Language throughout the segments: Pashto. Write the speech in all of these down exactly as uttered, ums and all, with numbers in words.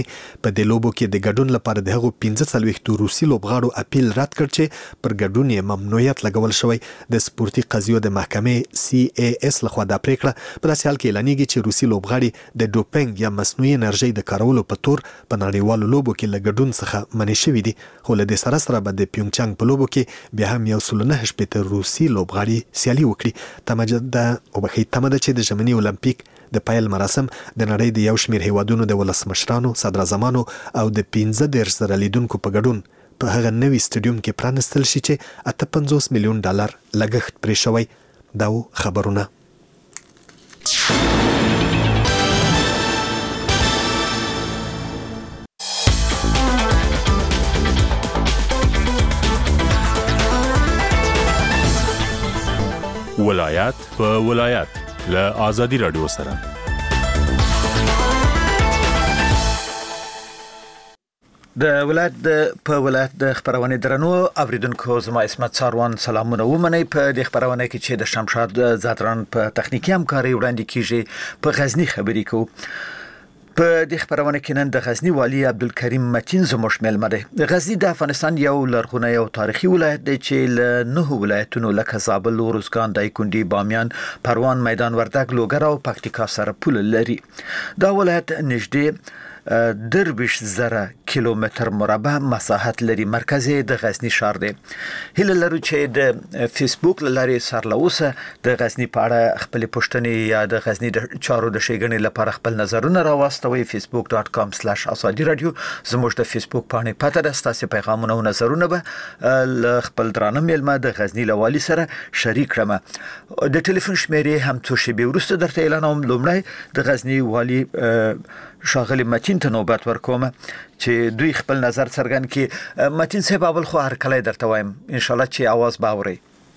په دې لوبو کې د ګډون لپاره د هغو پنځه څلوېښتو روسي لوبغاړو اپیل رد کړ چې پر ګډون یې ممنوعیت لګول شوی. د سپورتي قضیو د محکمې سی ای اس لخوا دا پریکړه په داسې حال کې اعلانېږي چې روسي لوبغاړي د ډوپینګ یا مصنوعي انرژي د کارولو په تور په نړیوالو لوبو کې له ګډون څخه منع شوي دي. خو له دې سره سره به د پیونګچانګ په لوبو کې بیا هم یو سل نهه شپېته روسي لوبغاړي سیالي وکړي. تمه ده وبخښئ تمه ده چې د ژمني اولمپیک د پیل مراسم د نړۍ د یو شمېر هیوادونو د ولسمشرانو، صدراعظمانو او د پنځه دېرش زره لیدونکو په ګډون په هغه نوي سټیډیوم کې پرانستل شي چې اته پنځوس میلیون ډالر لګښت پرې شوی. دا خبرونه. ولایت په ولایت له آزادي رادیو سره. د ولایت په ولایت د خبرونه درنو اوریدونکو زما اسمت ساروان سلامونه ومني. په د خبرونه کې چې د شمشاد زادران په تخنیکی همکاري وړاندې کیږي. په غزنی خبرې کو په د خبرونه کې نن د غزنی والی عبدالکریم متین زموږ ملمه ده. غزنی د افغانستان یو لرغونی او تاریخي ولایت دی چې له نه ولایتونو لکه زابل، روزګان، دایکنډي، بامیان، پروان، میدان وردګ، لوګر او پکتیکا سره پوله لري. دا ولایت نږدې درویش زره کیلومتر مربع مساحت لري. مرکز د غزنی ښار دی. هله لرو چې د فیسبوک لاري سرلوسه د غزنی په اړه خپل پوښتنې یا د غزنی د چارو د شیګنې لپاره خپل نظرونه راوستوي. facebook dot com slash azadi radio زموږ د فیسبوک باندې پته ده. تاسو پیغامونه او نظرونه به خپل درانه میلمه د غزنی لوالي سره شریک کړم. د ټلیفون شمیرې هم څو شی به ورسته درته اعلانوم. لومړی د غزنی والی شاغلی متین ته نوبت ورکوم چې دوی خپل نظر څرګند کړي. متین صاحب اول خو هر کله درته وایم ان شاء الله چې आवाज باوري.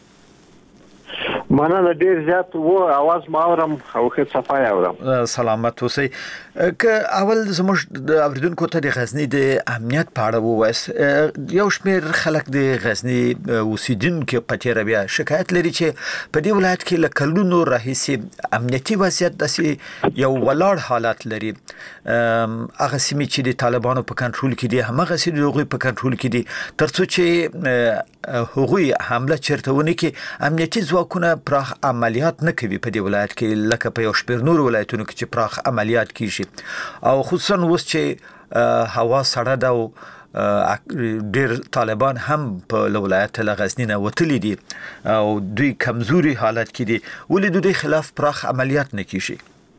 مننه ډیر زیات وو आवाज ما اورم او ښه صفای اورم. سلامت اوسئ. که اول زموږ د اوریدونکو ته د غزنی د امنیت په اړه ووایست. یو شمېر خلک د غزنی اوسیدونکو په تیر بیا شکایت لري چې په دې ولایت کې له کلونو راهیسې امنیتي وضعیت داسې یو ولاړ حالت لري. هغه سیمې چې د طالبانو په کنټرول کې دي همغه سیمې د هغوی په کنټرول کې دي. ترڅو چې هغوی حمله چیرته ونه کړي امنیتي ځواکونه پراخ عملیات نه کوي په دې ولایت کې لکه په یو شمېر نور ولایتونو کې چې پراخ عملیات کیږي. او خصوصا اوس چې هوا سړه ده او ډیر طالبان هم په ولایت له غزنی نه وتلي دي او دوی کمزوري حالت کې دي. ولې دوی خلاف پراخ عملیات نه کیږي؟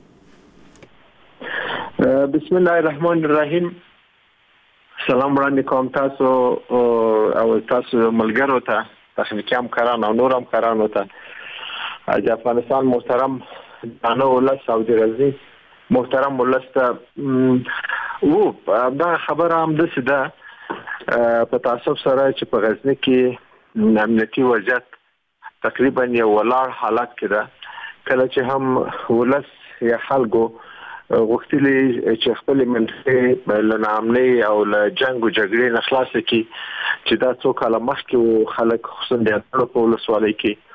بسم الله الرحمن الرحیم. سلام وړاندې کوم تاسو او تاسو ملګرو ته، تخنیکی همکاران او نور همکارانو ته. د افغانستان محترم دانه ولس او د غزنی محترم ولس ته وو دا خبره هم د سده په تاسو سره چې په غزنی کې امنیتي وضعیت تقریبا یو ولاړ حالت کې ده. کله چې هم ولس یا خلکو غوښتلي چې خپل منځي له ناامنۍ او له جنگ او جګړې نه خلاص کړي چې دا څو کاله مخکې خلک خصوصا د اتلو په ولسوالۍ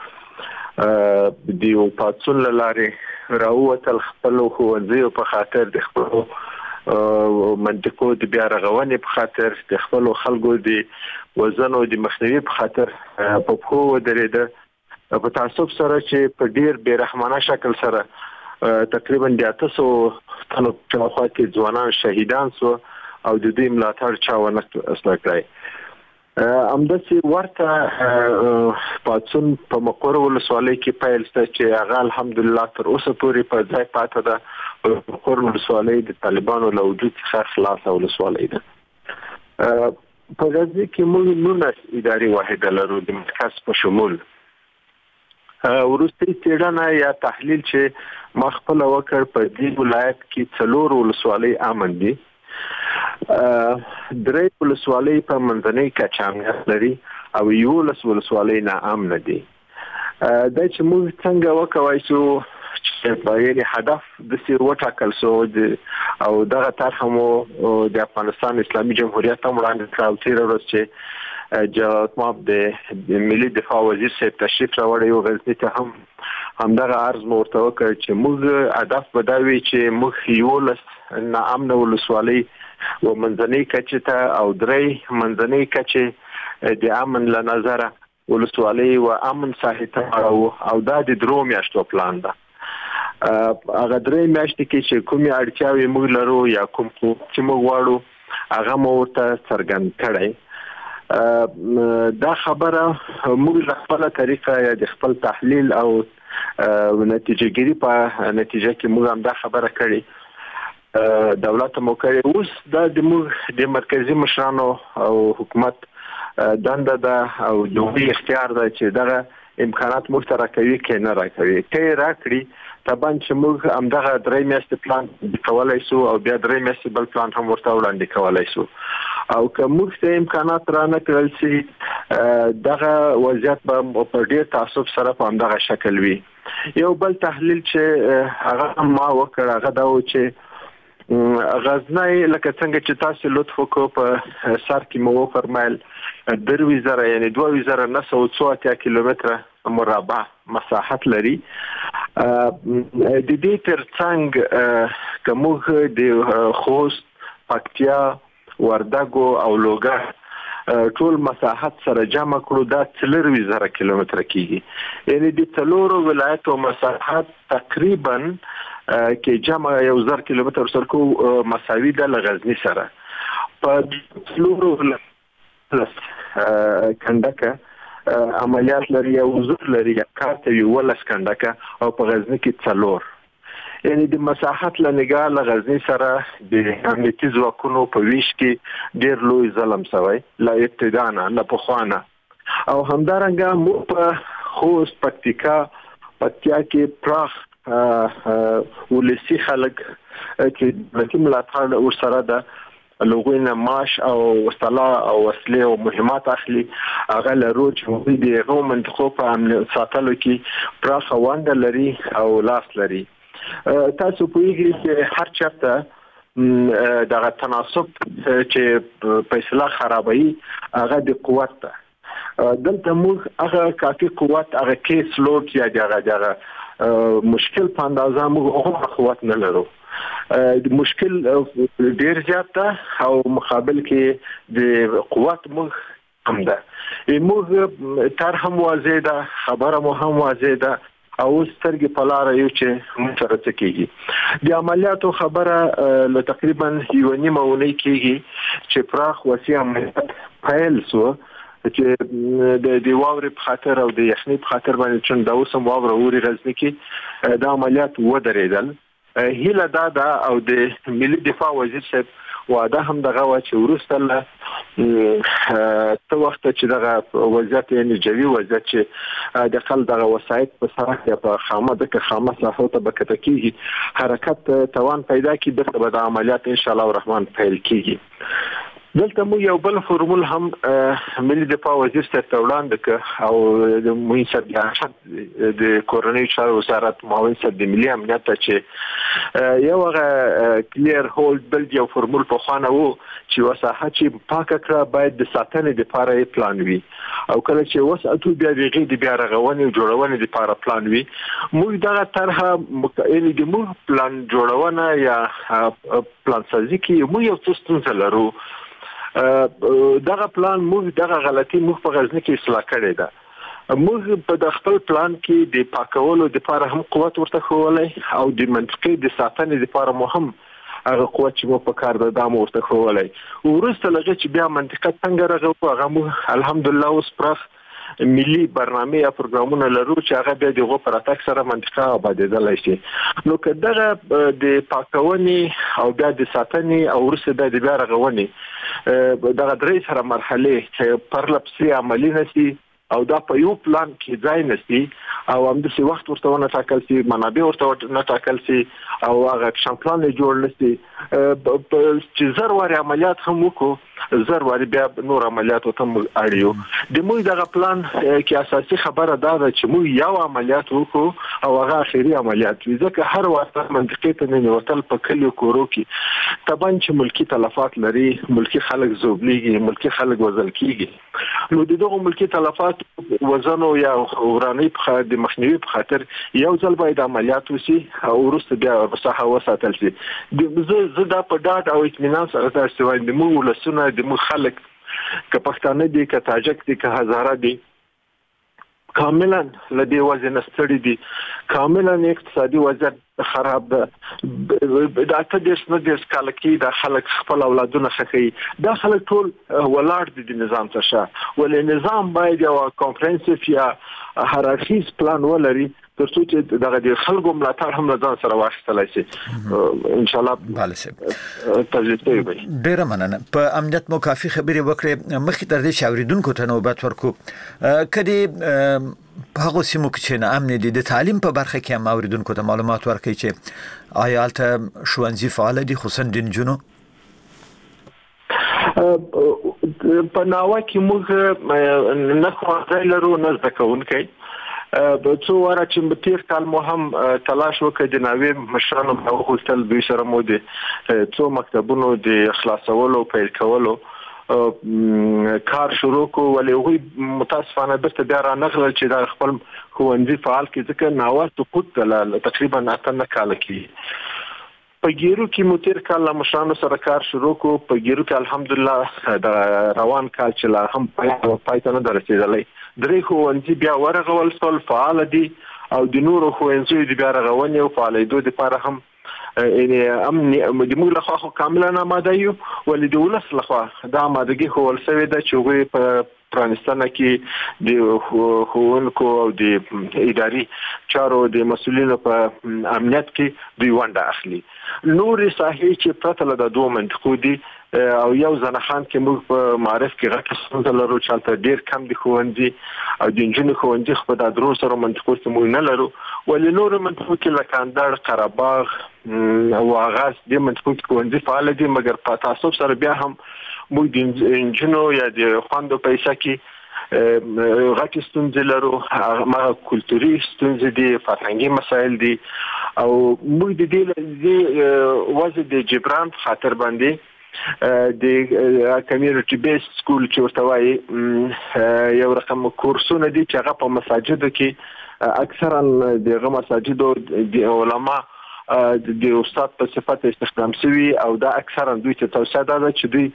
کې د یو پاڅون له لارې راووتل خپل ښوونځیو په خاطر د خپلو منطقو د بیا رغونې په خاطر د خپلو خلکو د وزن او د مخنیوي په خاطر په پښو ودرېده. په تعصب سره چې په ډیر بېرحمانه شکل سره تقریبا د اته سوه تنو په خوا کې ځوانان شهیدان سو او د دې ملاتړ چا ونه کړی. همداسې ورته پاڅون په مقر ولسوالۍ کې پیل شو چې هغه الحمدلله تر اوسه پورې په ځای پاتې ده. مقر ولسوالۍ د طالبانو له وجود څخه خلاصه ولسوالۍ ده. په غزني کې موږ نولس اداري واحده لرو د مرکز په شمول. وروستي څېړنه یا تحلیل چې ما خپل وکړ په دې ولایت کې څلور ولسوالۍ امن دي. درې ولسوالۍ په منځنۍ کچه امنیت لري او یولس ولسوالۍ نه امن دي. دا چې موږ څنګه وکوای شو چې په هدف د سی وټاکل شو او دغه طرح مو د افغانستان اسلامي جمهوریت هم وړاندې کړ. تیر ورځ چې جواب ماب د ملي دفاع وزیر صاحب تشریف راوړی و غزني ته هم همدغه عرض مو ورته وکړ چې موږ هدف به دا وي چې موږ یولس ناامنه ولسوالۍ و منځنۍ کچې ته او درې منځنۍ کچې د امن له نظره ولسوالۍ و امن ساحې ته او دا د درو میاشتو پلان ده. هغه درې میاشتې کې چې کومې اړتیاوې موږ لرو یا کوم چې موږ غواړو هغه مو ورته څرګند کړی. دا خبره موږ له خپله طریقه یا د خپل تحلیل او نتیجه ګیري په نتیجه کې موږ هم دا خبره کړې. دولت مو کړی اوس دا د موږ د مرکزی مشرانو او حکومت دنده ده او دوی اختیار ده چې دغه امکانات موږ ته راکوي کې نه راکوي. که راکړي طبعا چې موږ همدغه درې میاشتې پلان کولی شو او بیا درې میاشتې بل پلان هم ورته وړاندې کولی شو. او که موږ ته امکانات را نه کړل شي دغه وضعیت به په ډېر تعصب سره په همدغه شکل وي. یو بل تحلیل چې هغه ما وکړ هغه دا و چې غزنی لکه څنګه چې تاسو لطف وکړو په سر کې مو وفرمایل دروي زره یعنی دوه زره نه سوه څو اتیا کیلومتره مربع مساحت لري. د دې ترڅنګ که موږ د خوست، پکتیا، وردګو او لوګر ټول مساحت سره جمع کړو دا څلور زره کیلومتره کیږي. یعنی د څلورو ولایتو مساحت تقریبا کې جمع یو زر کیلومتر سره کو مساوي ده له غزنی سره. په څلورو کندکه عملیات لري او حضور لري کارته یو ولس کندکه او په غزنی کې څلور. یعنی د مساحت له نگاه له غزنی سره د امنیتي ځواکونو په ویش کې ډېر لوی ظلم شوی له ابتدا نه له پخوانه. او همدارنګه مو په خوست، پکتیکا، پکتیا کې پراخ ولسی خلک چې دولتي ملاتړ ورسره ده لوګوی نه معاش او وسله او وسلې او مهمات اخلي هغه له روج د هغو منطقو په امن ساتلو کې پراخه ونډه لري او لاس لري. تاسو پوهیږئ چې هر چاته دغه تناسب چې په اصطلاح خرابوي هغه د قوت ده. دلته موږ هغه کافي قوت هغه کیس لوډ یا دغه دغه مشکل په اندازه موږ هغه قوت نه لرو. مشکل ډیر زیات ده او مقابل کې د قوت موږ کم ده. موږ تر هم واضح ده، خبره مو هم واضح ده او سترګې په لاره یو چې موږ سره څه کېږي. د عملیاتو خبره له تقریبا یوه نیمه اونۍ کېږي چې پراخ وسیع عملیات پیل شو چې د د واورې په خاطر او د یخنۍ په خاطر باندې چې دا اوس هم واوره اوري غزني کې دا عملیات ودرېدل. هیله دا ده او د ملي دفاع وزیر صاحب وعده هم دغه وه چې وروسته له څه وخته چې دغه وضعیت یعنې جوي وضعیت چې د خل دغه وسایط په سرک یا په خامه دکه خامه ساحو ته به کته کېږي حرکت توان پیدا کړي دلته به د عملیات انشاءالله الرحمن پیل کېږي. دلته مو یو بل فورمول هم ملي دفاع وزیر صاحب ته وړاندې کړ او د معین صاحب د د کورنیو چارو وزارت معاون صاحب د ملي امنیت ته چې یو هغه کلیر هولډ بلډ یو فورمول پخوانه و چې یوه ساحه چې پاکه کړه باید د ساتنې دپاره یې پلان وي او کله چې وساتو بیا د هغې د بیا رغونې او جوړونې دپاره پلان وي. موږ دغه طرحه یعنې د موږ پلان جوړونه یا پلان سازي کې موږ یو څه ستونزه لرو. دغه پلان موږ دغه غلطي موږ په غزني کې اصلاح کړې ده. موږ په د خپل پلان کې د پاکولو دپاره هم قوت ورته ښوولی او د منطقې د ساتنې دپاره مو هم هغه قوت چې مو په کار ده دا مو ورته ښوولی. وروسته له هغې چې بیا منطقه څنګه رغوو هغه موږ الحمدلله اوس پراخ ملي برنامه یا پروګرامونه لرو چې هغه بیا د هغو په راتګ سره منطقه آبادېدلی شي. نو که دغه د پاکونې او بیا د ساتنې او وروسته بیا د بیا رغونې دغه درې سره مرحلې چې پرله پسې عملي نه شي او دا په یو پلان کې ځای نه شي او همداسې وخت ورته ونه ټاکل شي، منابع ورته نه ټاکل شي او هغه اکشن پلان یې جوړ نه شي چې زر وارې عملیات هم وکړو زر وارې بیا نور عملیاتو ته موږ اړ یو. د موږ دغه پلان کې اساسي خبره دا ده چې موږ یو عملیات وکړو او هغه اخري عملیات وي، ځکه هر وخت منطقې ته ننوتل په کلیو کورو کې طبعا چې ملکي تلفات لري، ملکي خلک ژوبلیږي، ملکي خلک وژل کېږي. نو د دغو ملکي تلفات مات وزن یا وراني په د مخنیوي په خاطر یو ځل باید عملیات وشي او ورسته بیا صحه وساتل شي. زه زه دا په ډاډ او اطمینان سره تاسو وایم د مو ولسونه د مو خلک که پښتانه دي که تاجک دي که هزاره دي کاملا لدی وزن ستړي دي، کاملا اقتصادي وضعیت خراب ده. دا ته د سن د سکاله کې د خلک خپل اولادونه خخي، دا خلک ټول ولاړ دي د نظام څخه، ولې نظام باید یو کانفرنسیف یا هرارخیز پلان ولري ترڅو چې دغه د خلکو ملاتړ هم ځان سره واخیستل شي. ان شاء الله بالسه تجربه وي. ډیره مننه. په امنیت مو کافي خبرې وکړې. مخکې تر دې چې اوریدونکو ته نوبت ورکو، کدي په هغه سیمو کې چې نه امن دي د تعلیم په برخه کې هم اوریدونکو ته معلومات ورکړي چې آیا الته ښوونځي فعال دي خصوصا د نجونو؟ په ناوه کې موږ نه ښوونځی لرو نه زده کوونکي. په څو واره چې په تیر کال مو هم تلاش وکړ د ناوې مشرانو په هوستل دوی سره مو د څو مکتبونو د خلاصولو پیل کولو کار شروع کو، ولې هغوی متاسفانه برته بیا را نغلل چې دا خپل ښوونځي فعال کړي، ځکه ناوه سقوط له تقریبا اته نه کاله کې. په ګیرو کې مو تیر کال له مشرانو سره کار شروع کو. په ګیرو کې الحمدلله د روان کال چې لا هم پای ته نه ده رسېدلی، درې ښوونځي بیا ورغول سول، فعال دي، او د نورو ښوونځیو د بیا رغونې او فعالېدو دپاره هم یعنې امن د موږ لخوا خو کاملا آماده یو، ولې د ولس لخوا دا آمادګي ښوول سوې ده چې هغوی په پرانستنه کې د ښوونکو او د اداري چارو د مسؤلینو په امنیت کې دوی ونډه اخلي. نورې ساحې چې پرته له د دوو منطقو دي او یو زنخان کې موږ په معرف کې غټه ستونزه لرو چې هلته ډېر کم دي ښوونځي او د نجونو ښوونځي خو په دا درو سرو منطقو کې موږ نه لرو، ولې نورو منطقو کې لکه اندړ، قرهباغ او اغاز دې منطقو کې ښوونځي فعال دي، مګر په تعصب سره بیا هم موږ د نجونو یا د خویندو په حصه کې غټې ستونزې لرو. هغه کلتوري ستونزې دي، فرهنګي مسایل دي، او موږ د دې وضع د جبران په خاطر باندې د کمیونټي بیس سکول چې ورته وایي یو رقم کورسونه دي چې هغه په مساجدو کې اکثرا دغه مساجدو د علما د استاد په صفت استخدام شوی، او دا اکثرا دوی ته توصیه ده چې دوی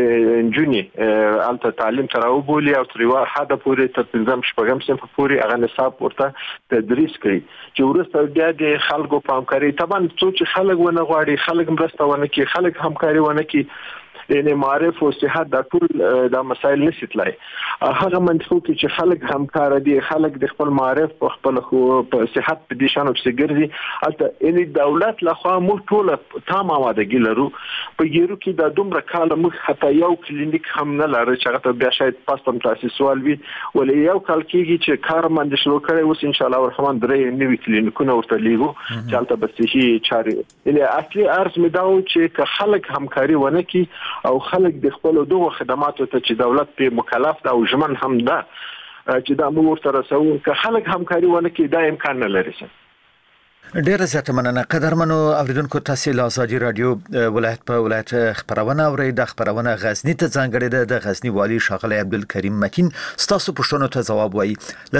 نجونې الته تعلیم ته راوبولي او تر یوه حده پورې تر پنځم شپږم صنف پورې هغه نصاب ورته تدریس کړي، چې وروسته بیا د خلکو په همکاري طبعا څو چې خلک ونه غواړي، خلک مرسته ونه کړي، خلک همکاري ونه کړي، یعنی معرف او صحت دا ټول دا مسایل نشي تلای. هغه منطقو کې چې خلک همکار دي، خلک د خپل معرف په خپل خو په صحت په دي شانو چې ګرځي، البته یعنی دولت لخوا موږ ټول تام آمادګي لرو. په ګیرو کې دا دومره کال موږ حتی یو کلینیک هم نه لرو چې هغه بیا شاید پاستم تاسیس والوي، ولې یو کال کېږي چې کار باندې شروع کړی، اوس ان شاء الله الرحمن درې نوي کلینیکونه ورته لیږو چې هلته به صحي چارې. یعنی اصلي عرض مې دا و چې که خلک همکاري ونه کړي او خلک د خپل دغه خدماتو ته چې دولت په مکلف ده او ژمن هم ده چې دا موږ ورته رسوو، که خلک همکاري ونه کړي دا امکان نه لري. ډیره زیاته مننه. قدرمنو اوریدونکو، تاسو له آزادي رادیو ولایت په ولایت خبرونه اورئ. د خبرونه غزنی ته ځانګړې ده. د غزنی والی ښاغلی عبدالکریم متین ستاسو پوښتنو ته ځواب وایي.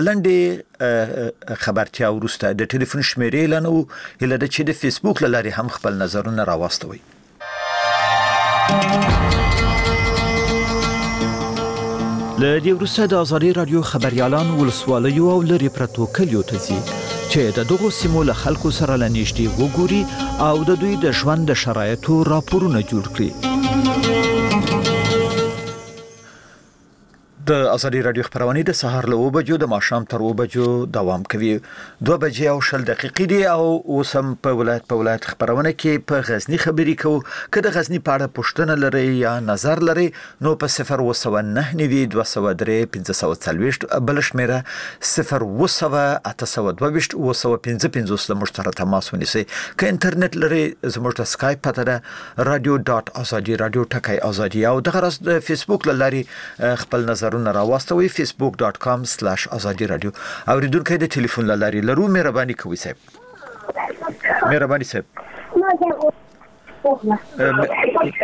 لنډې خبرتیا وروسته د ټلیفون شمیرې اعلان وو، هیله ده چې د فیسبوک له لارې هم خپل نظرونه راواستوئ. له دې وروسته د آزادي رادیو خبریالان ولسوالیو او لرې پرتو کلیو ته ځي چې د دغو سیمو له خلکو سره له نږدې وګوري او د دوی د ژوند د شرایطو راپورونه جوړ کړي. د آزادي رادیو خبرونه د سهار له اوه بجو د ماښام تر اوه بجو دوام کوي. دوه بجې او شل دقیقې دي او اوس هم په ولایت په ولایت خبرونه کې په غزنی خبرې کوو. که د غزنی په اړه پوښتنه لرئ یا نظر لرئ نو په صفر اوه سوه نهه نوي دوه سوه درې پنځه سوه څلوېښت، بل شمیره صفر اوه سوه اته سوه دوه ویشت اوه سوه پنځه پنځوس له موږ سره تماس ونیسئ. که انټرنیټ لرئ زموږ د سکایپ پته ده رادیو ډاټ آزادي رادیو ټکی آزادي، او دغه راز د فیسبوک له لارې خپل نظر راواستوي facebook dot com slash azadi radio. اوریدونکو د ټلیفون له لارې لرو، مهرباني کوئ صاحب. مهرباني صاحب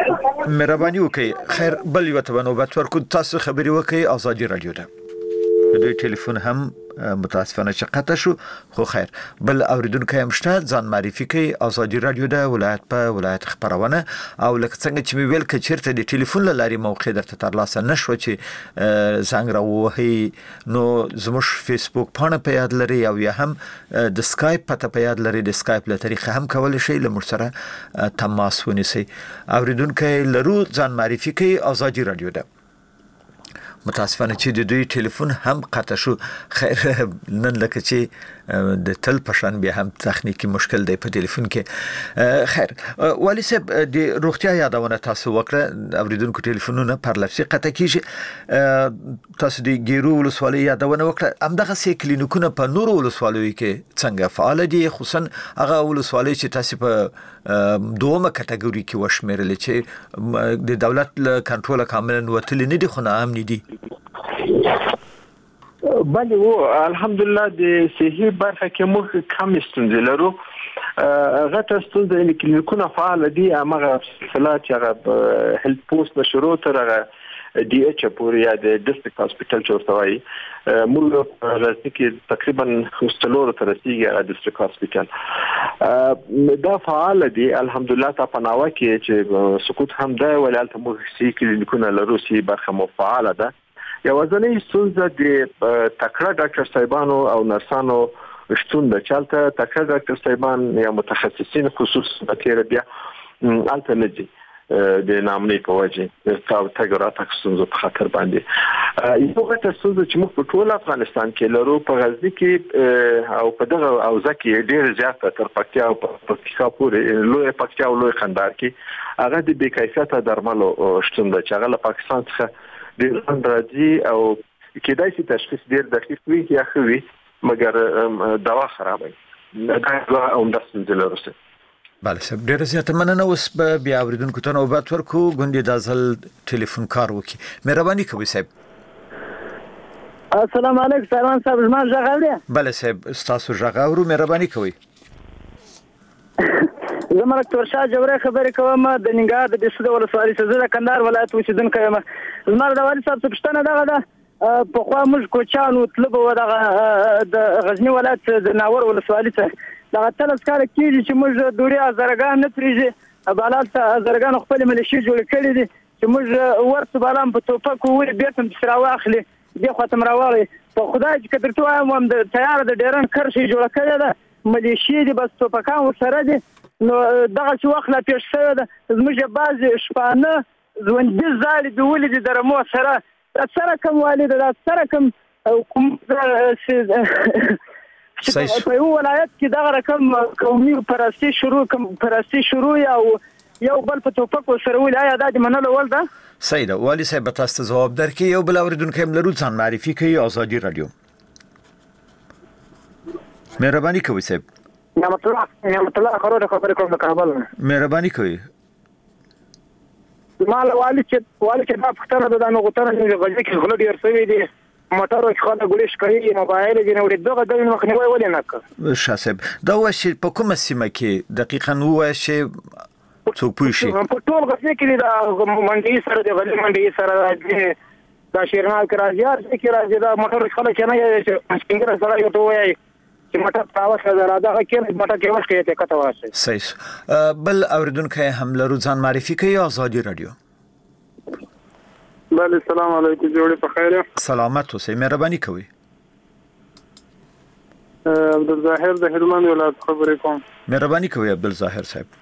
مهرباني وکړئ. خیر بل یو ته نوبت ورکو، تاسو خبري وکړئ آزادي رادیو ته. د دوی ټلیفون هم متاسفانه چې قطع شو خو خیر بل اوریدونکو هم شته ځان معرفي کوي ازادي رادیو د ولایت په ولایت خبرونه او لکه څنګه چې ویل ک چیرته د ټلیفون لاري موقع درته ترلاسه نشو چې زنګ راوهي نو زموږ فیسبوک پاڼه په یاد لري او یا هم د سکایپ پته په یاد لري د سکایپ له طریقې هم کول شي لمر سره تماس ونیسي اوریدونکو لرو ځان معرفي کوي ازادي رادیو ده متاسفانه چې د دوی ټلیفون هم قطع شو خیر نن لکه چې د تل پشان بیا هم تخنیکی مشکل دی په ټلیفون کې خیر والی صاحب د روغتیا یادونه تاسو وکړه اوریدونکو ټلیفونونه پر لفظي قطع کیږي تاسو د ګیرو ولسوالۍ یادونه وکړه همدغه سې کلینیکونه په نورو ولسوالیو کې څنګه فعال دي خصوصا هغه ولسوالۍ چې تاسو په دومره کټګوري کې وشمیرل چې د دولت له کنټرول کامل وتل نه دي خو نه امن دي بله و الحمدلله د صحي برخه کې موږ کم ستونزې لرو غټه ستونزه د کلینیکونو فعال دي هغه فلات چې هیلث پوسټ د شروع تر ډي ایچ پورې یا د ډیسټریکټ هاسپټل چورتوي موږ راځي کې تقریبا خستلور تر رسیدي ډیسټریکټ هاسپټل دا فعال دي الحمدلله تا پناوه کې چې سکوت هم ده ولالته موږ سي کلینیکونو لرو سي برخه مو فعال ده یو ځنې ستونزه د تکړه ډاکټر صاحبانو او نرسانو شتون د چالتہ تکړه ډاکټر صاحبان یا متخصصین خصوص په تیر بیا الټرنیټي د نامنې په وجه تاسو تګرا تاسو په خاطر باندې یو غټه ستونزه چې موږ په ټول افغانستان کې لرو په غزنی کې او په دغه او ځکه ډیر زیاته تر پکتیا او پکتیا پورې لوی پکتیا او لوی خندار کې هغه د بې کیفیته درملو شتون د چغله پاکستان څخه ډیر راځي او کېدای شي تشخیص ډیر دقیق وي یا خوي مګر دوا خرابوي دا هم د ستونزې لري بله سب ډیره زیاته مننه اوس به بیا اوریدونکو ته نوبت ورکو غونډې د ځل ټلیفون کار وکي مهرباني کوئ صاحب السلام علیکم سلام صاحب زما ژغ اورئ بله صاحب تاسو ژغ اورو مهرباني کوئ زما ډاکټر شاه جوړه خبرې کوم د ننګرهار د بسود ولسوالۍ څخه د کندهار ولایت اوسیدونکی یم زما د والي صاحب څخه پوښتنه دغه ده په خوا موږ کوچانو طلبه و دغه د غزنی ولایت د ناور ولسوالۍ څخه دا تلس کال کېږي چې موږ دوري ازرګان نه پریږي بالات ازرګان خپل ملشي جوړ کړی دي چې موږ ورته بالام په توپک وړي بیرته بسراو اخلي دی ختم راوړي په خدای چې کترته وایم هم د تیار د ډیرن کرشي جوړ کړی ده ملشي دي بس توپکان وسره دي نو دغه چې وخت لا پیښ شوی ده زموږ بعضې شپانه ژوندي زالي د ولې د درمو سره سره کوم والد دا سره کوم کوم په یو ولایت کې دغه رقم قومي پرستی شروع کوم پرستی شروع او یو بل په توپک سره ولې آیا د منلو ول ده صحیح ده والی صاحب تاسو جواب درکې یو بل اوریدونکو هم لرو ځان معرفي کوي ازادي رادیو مهرباني کوئ صاحب نعمت الله نعمت الله خبر خبر کوم د کابل مهرباني کوئ مال والي چې والي چې دا پختره ده نو غوتره چې غږی کې غلط ډیر سوي دي موټر او خاله ګلیش کوي موبایل دې نو دغه د مخنیوي ولې نه کوي شاسب دا وشي په کومه سیمه کې دقیقاً وشي څوک پوښي په ټول غزنی کې دا منډي سره د غلي منډي سره دا شیرنال کې راځي چې راځي دا موټر خاله چې نه چې څنګه سره یو ټوي چې موټر تاوښه زراده کې موټر کې وښه ته کته واسه صحیح بل اوریدونکو هم لرو ځان معرفي کوي ازادي رادیو بله السلام علیکم جوړې په خیر سلامت اوسئ مهرباني کوئ عبدالظاهر د هلمند ولایت خبرې کوم مهرباني کوئ عبدالظاهر صاحب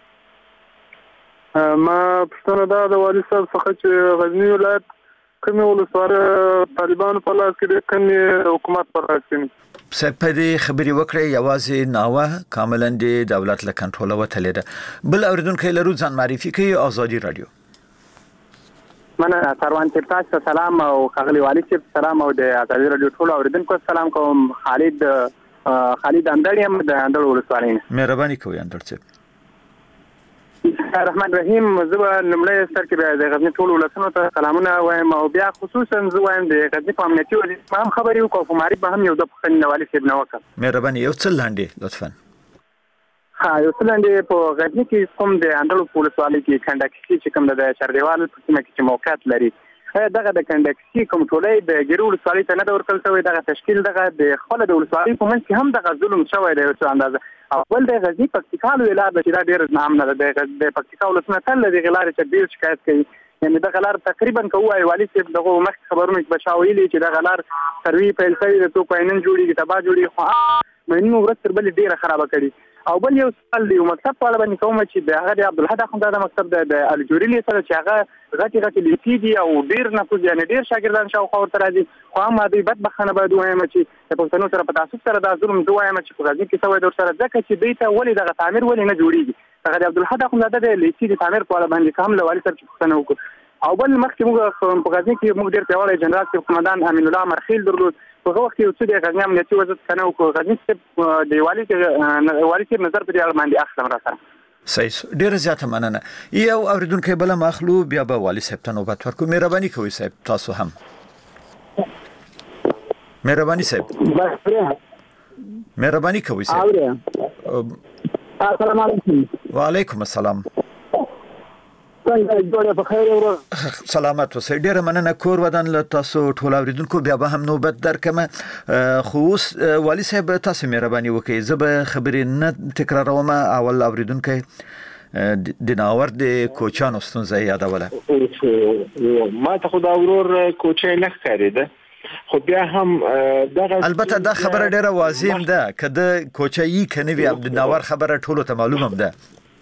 ما پښتنه دا د والي صاحب څخه چې غزنی ولایت کومه ولسوالۍ طالبانو په لاس کې د کوم حکومت پر راځي صاحب په دې خبرې وکړې یوازې ناوه کاملاً د دولت له کنټرول وتلې ده بل اوریدونکو لرو ځان معرفي کوي ازادي رادیو من سروان چې تاسو سلام او خغلی والي چې سلام او د ازادي رادیو ټول اوریدونکو سلام کوم خالد خالد اندړ یم د اندړ ولسوالۍ مهرباني کوئ اندړ صاحب الرحمن الرحیم زه لمړی سر کې د غزنی ټول ولسونو ته سلامونه وایم او بیا خصوصا زه وایم د غزنی په امنیتي وضعیت هم خبرې وکړو په معرفت به هم یو د پوښتنې والي صاحب نه وکړم مهرباني یو څه لاندې لطفا ها یو څه لاندې په غزنی کې کوم د اندړ ولسوالۍ کې کنډکسي چې کوم د چردیوال په سیمه کې موقعیت لري دغه د کنډکسي کوم ټولې د ګیرو ولسوالۍ ته نه د ورکل شوی دغه تشکیل دغه د خپل د ولسوالۍ په منځ کې هم دغه ظلم شوی دی څه اندازه اول د غزنی پکتیکا ولایت د چې ډیر نام نه د د پکتیکا ولسمه تل د غلار چې ډیر شکایت کوي یعنی د غلار تقریبا کوه والی چې دغه مخ خبرونه بشاویلی چې د غلار سروي په الفي د تو پاینن جوړي تبا جوړي خو مینو ورته بل ډیره خراب کړي او بل یو سوال دی مکتب په اړه باندې کوم چې د هغه عبدالحد اخوند د مکتب د الجوري سره چې هغه غټي غټي لیکي دي او ډیر نه پوز یعنی ډیر شاګردان شاو خو ورته راځي خو هم دوی بد بخنه باید وایم چې د پښتنو سره په تاسو سره د ظلم دوه وایم چې په غزنی کې سوي در سره ځکه چې دوی ته ولې دغه تعمیر ولې نه جوړیږي هغه د عبدالحد اخوند د لیکي د تعمیر په اړه باندې کوم لوالي سره پښتنو وکړو او بل مخکې موږ په غزنی کې موږ ډیر پیاوړی جنرال صاحب قومندان امین الله مرخیل درلود په هغه وخت کې چې د غزنی امنیتي وضعیت کنه او غزنی صاحب د والی کې والی کې نظر په اړه باندې اخلم را سره صحیح ډیر زیاته مننه یو اوریدونکو بل مخلو بیا به والی صاحب ته نوبت ورکو مهرباني کوئ صاحب تاسو هم مهرباني صاحب مهرباني کوئ صاحب السلام علیکم وعلیکم السلام څنګه جوړه په خیر ورو سلامت اوسئ ډیره مننه کور ودان له تاسو ټول اوریدونکو بیا به هم نوبت درکمه خو اوس والی صاحب تاسو مهرباني وکړئ زه به خبرې نه تکراروم اول اوریدونکو د ناور د کوچانو ستونزه یادوله ما ته خو دا ورور کوچې نه ښکارېده خو بیا هم دغه البته دا خبره ډیره واضح ده کده کوچې کني وي د ناور خبره ټولو ته معلومه ده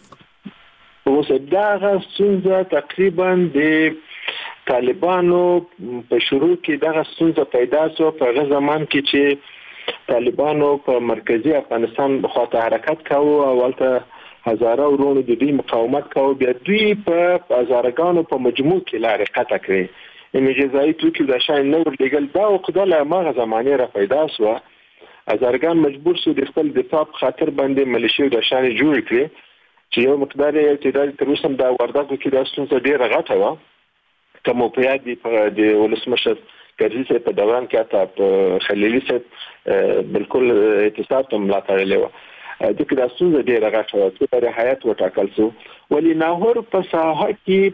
اوس دا څنګه تقریبا د طالبانو په شروع کې دغه څنګه پیدا شو په هغه زمان کې چې طالبانو په مرکزی افغانستان بخاطر حرکت کاوه اولته هزاره ورونو د دې مقاومت کاوه بیا دوی په هزارګانو په مجموع کې لارې قطع کړې ان جزایي توکي د شاین نور لګل دا او قدله ماغه زمانه را پیدا شو هزارګان مجبور شو د خپل دفاع خاطر باندې ملیشي د شان جوړ کړي چې یو مقدار یې چې د تر اوسه د وردګو کې د ستونزې ډیره غټه و کوم په یاد دی په د ولسمشر ګرځي په دوران کې تا په خلیلي صاحب بالکل اتصال ته ملاتړ لیو د کې د ستونزې ډیره غټه و چې پر حیات وټاکل شو ولی ناهور په ساحه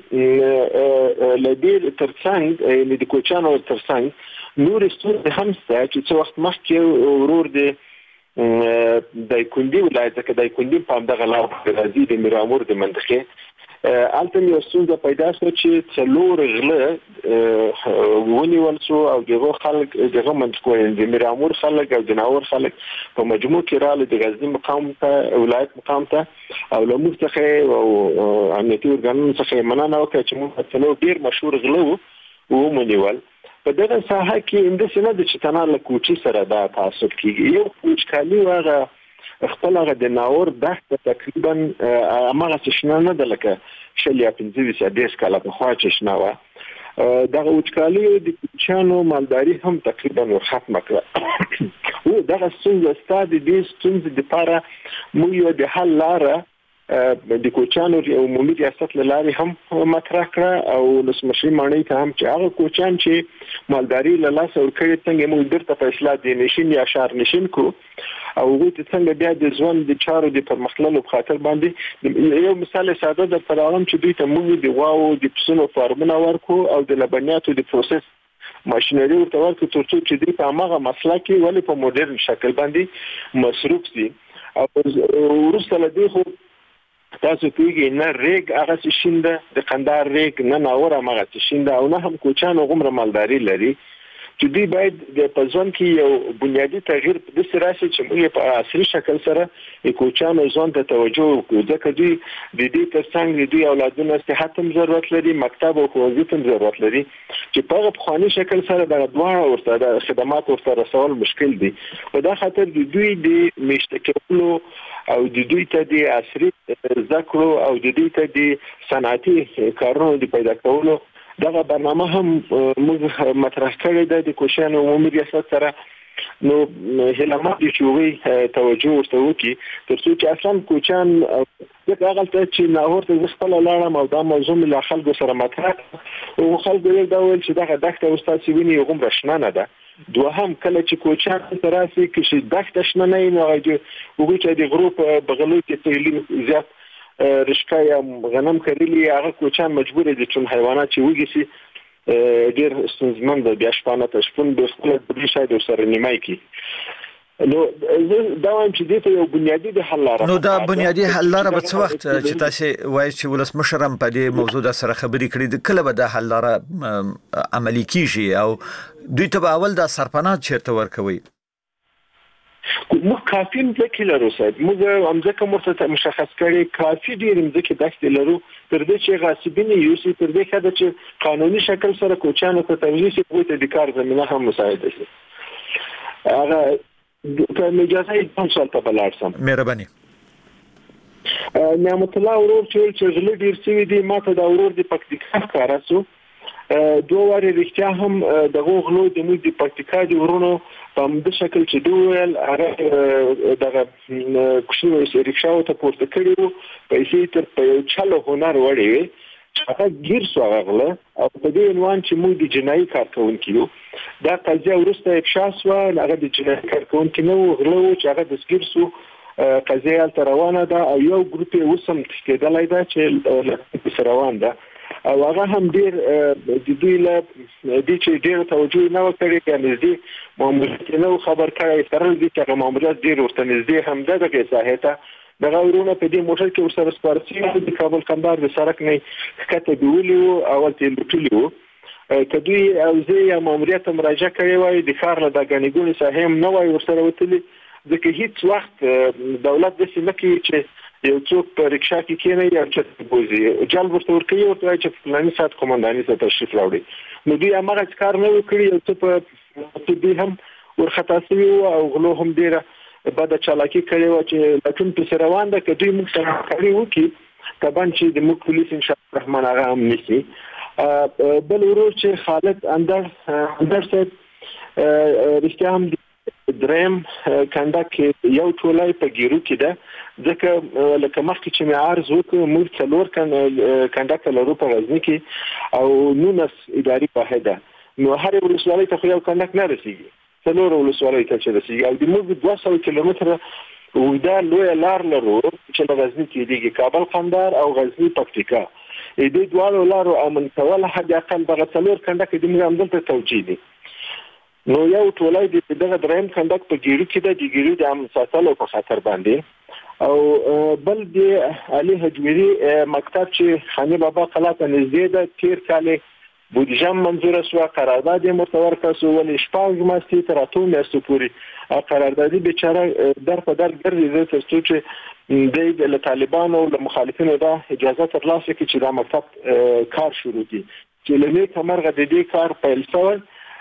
کې لدیر ترڅنګ د کوچانو ترڅنګ نور ستونزې هم شته چې څو وخت مخکې ورور دی د کندي ولایت کې د کندي په همدغه لار راځي د میرامور د منطقه الته یو څنګه پیدا شو چې څلور غله ونیول شو او دغه خلک دغه منطقه د میرامور خلک او د ناور خلک په مجموع کې رااله د غزنی مقام ته ولایت مقام ته او لمر څخه او امنیتي ورګانونو څخه مننه وکړه چې موږ څلور ډیر مشهور غله وو ونیول په دغه ساحه کې اندسه نه د چتنا له کوچي سره دا تاسو کې یو کوچکالي وغه خپل هغه د ناور د تقریبا امغه شنه نه د لکه شلیا پنځه ویسه د سکاله په خوا چې شنه و دغه کوچکالي د کوچانو مالداري هم تقریبا ختمه کړه او دغه څنګه ستاد دې څنګه د لپاره مو یو د حل لاره د کوچانو عمومي ریاست لاري هم مطرح کړه او لسمشي معنی ته هم چې هغه کوچان چې مالداري له لاس ور کړی څنګه موږ درته په اصلاح دي نشین یا شهر نشین کو او وګورئ څنګه بیا د ځوان د چارو د پرمختللو په خاطر باندې یو مثال ساده د پرالم چې دوی ته موږ د واو د پسونو فارمونه ورکو او د لبنیاتو د پروسس ماشينري ورته ورکو ترڅو چې دوی په هغه مسله کې ولې په موډرن شکل باندې مصروف دي او ورسره د خو تاسو پیږي نه ریګ هغه شینده د قندار ریګ نه ناوره هغه شینده او نه هم کوچانو غمر مالداري لري چې دوی باید د پزون کې یو بنیادی تغییر د سراسي چې موږ په عصري شکل سره کوچانو ځان ته توجه وکړو ځکه دوی د دې ترڅنګ دوی اولادونو صحت هم ضرورت لري مکتب او ښوونځي هم ضرورت لري چې په خاني شکل سره د دوه ورته د خدمات ورته رسول مشکل دي په دا خاطر دوی د مشتکلو او د دوی ته د عصري ذکر او د دوی ته د صنعتي کارونو د پیدا کولو دغه برنامه هم موږ مطرح کړی د کوشانو عمومي ریاست سره نو هلمه د چوغي توجه ورته وکي ترڅو چې اصلا کوچان دغه غلطه چې ناهور ته خپل لاړم او دا موضوع له خلکو سره مطرح او خلکو یې دا ویل چې دغه دغه استاد سیویني غوم رښنه نه ده دوهم کله چې کوچان سره سي کې دغه شنه نه نه راځي وګورئ چې د غروپ بغلو کې تحلیل زیات رشکای غنم کړلی هغه کوچان مجبور دي چې حیوانات چې وګي سي ډیر ستونزمن دی. بیا شپانه ته شپون د خپل د شاید سره نیمای کی نو دا وایم چې دې ته یو بنیادی د حل لاره نو دا بنیادی حل لاره به څه وخت چې تاسو وایي چې ولسمشر هم په دې موضوع د سره خبرې کړې د کله به د حل لاره عملی کیږي او دوی ته به اول د سرپناه چیرته ورکوي؟ موږ کافي مځکې لرو صاحب، موږ امځکه مرته مشخص کړي کافي ډېر مځکې دښتې لرو تر دې چې غاصبین یوسي تر دې کده چې قانوني شکل سره کوچانو ته توزیع شي په دې د کار زمينه هم مساعده شي. هغه که اجازه یې هم سوال ته بلاړ سم. مهرباني. نعمت الله ورور چې غلي ډیر سوي دي ماته دا ورور د پکتیکا ښکارا سو دوه واره رښتیا هم د غوغلو د موږ د پکتیکا د ورونو په مده شکل چې دوه هغه دغه کوشنی ریکشاو ته پورته کړیو پیسې تر په یو چلو هنر وړي هغه گیر سو غغله او په دې عنوان چې موږ د جنایي کارکونکو دا قضیه ورسته افشا سو هغه د جنایي کارکونکو نو غلو چې هغه د سګیر سو قضیه تر روانه ده او یو ګروپ یې وسم تشکیدلای دا چې روان ده او هغه هم ډیر د دوی له دې چې ډیر توجه نه وکړي کنه دې ماموریت نو خبر کړی تر دې چې ماموریت ډیر ورته نږدې هم ده دغه ساحته دغه ورونه په دې موټر کې ورسره سپارسي د کابل کندهار د سړک نه کته دیولیو اول تل ټلیو کدی او زه یا ماموریت مراجعه کړی وای د کار له دغنګونی ساهم نه وای ورسره وتلی ځکه هیڅ وخت دولت د سیمکې چې یو څوک په ریکشا کې کېنه یا چې بوزي جال ورته ورکوي او ته چې پلاني سات قومنداني ته تشریف راوړي نو دوی هغه کار نه وکړي او ته په دې هم ورخطا شوی او غلو هم ډیره بعد چالاکی کړي و چې لکه په روان ده کې دوی موږ سره کړی و کې طبعا چې د موږ پولیس ان شاء الله الرحمن هغه هم نشي بل ورور چې خالد اندر اندر څه رښتیا هم دریم کنده کې یو ټولای په ګیرو کې ده ځکه لکه مخکې چې مې عرض وکړ موږ څلور کنده کې لرو په غزنی کې او نونس اداري واحده نو هر ولسوالۍ ته یو کنده نه رسیږي څلور ولسوالۍ ته چې رسیږي او د موږ دوه سوه کیلومتره وګدا لوی لار لرو چې د غزنی کې دیږي کابل قندهار او غزنی پکتیکا دې دوه لارو امن کول حد اقل دغه څلور کنده کې د موږ عمل توجیه دي نو یو ټولای د دغه دریم کندک په ګیرو کې د ګیرو د امن ساتلو په خاطر باندې او بل د علي حجویری مکتب چې خانی بابا قلعه ته نږدې ده تیر کال بودیجه منظور شو قرارداد مرتور کسو ول شپږ ماستي تر اته میاشتې پورې قراردادي بیچاره در په در ګرځي تر څو چې د طالبانو او د مخالفینو د اجازه ترلاسه کړي چې دا مکتب کار شروع کړي چې لمه کمرغه د دې کار پیل شوی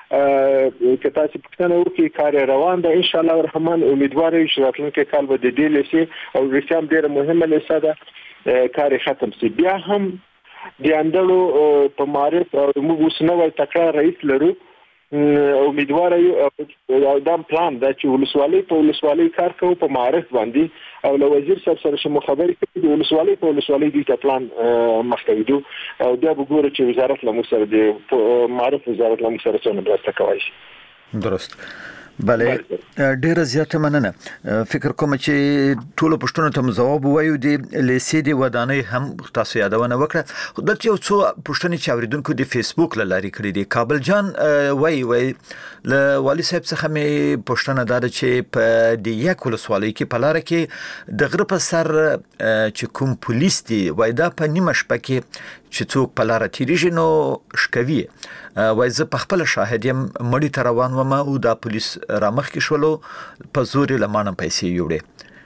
که تاسو پښتنه وکي کار روان ده ان شاء الله الرحمن امیدوار یم چې راتلونکي کال به د دې لسی او رسام ډیره مهمه لسه ده کار ختم شي بیا هم د اندلو په معرف او موږ وسنوي تکرار رئیس لرو امیدوار یو دا پلان دا چې ولسوالۍ په ولسوالۍ کار کوو په معرف باندې او له وزیر صاحب سره چې مخابري کوي د ولسوالۍ په ولسوالۍ د پلان مخکوي دو او دا وګوره چې وزارت له موږ سره د معرف وزارت له موږ سره څنګه مرسته کوي. درست. بله ډیره زیاته مننه. فکر کوم چې ټول پښتون ته جواب وایو دی لیسې دی ودانۍ هم تاسو یادونه وکړه د یو څو پښتني چې اوریدونکو د فیسبوک لاري کړی دی کابل جان وای وای ل والي صاحب څخه مې پښتنه دار چې په د یک ولسوالۍ کې په لار کې د غره په سر چې کوم پولیس دی وای دا په نیمه شپه کې چې څوک په لار تیریږي نو شکوي وای زه په خپل شاهد يم مړی تر روان ومه او دا پولیس رامخ کې شولو په زور لمانه پیسې یوړې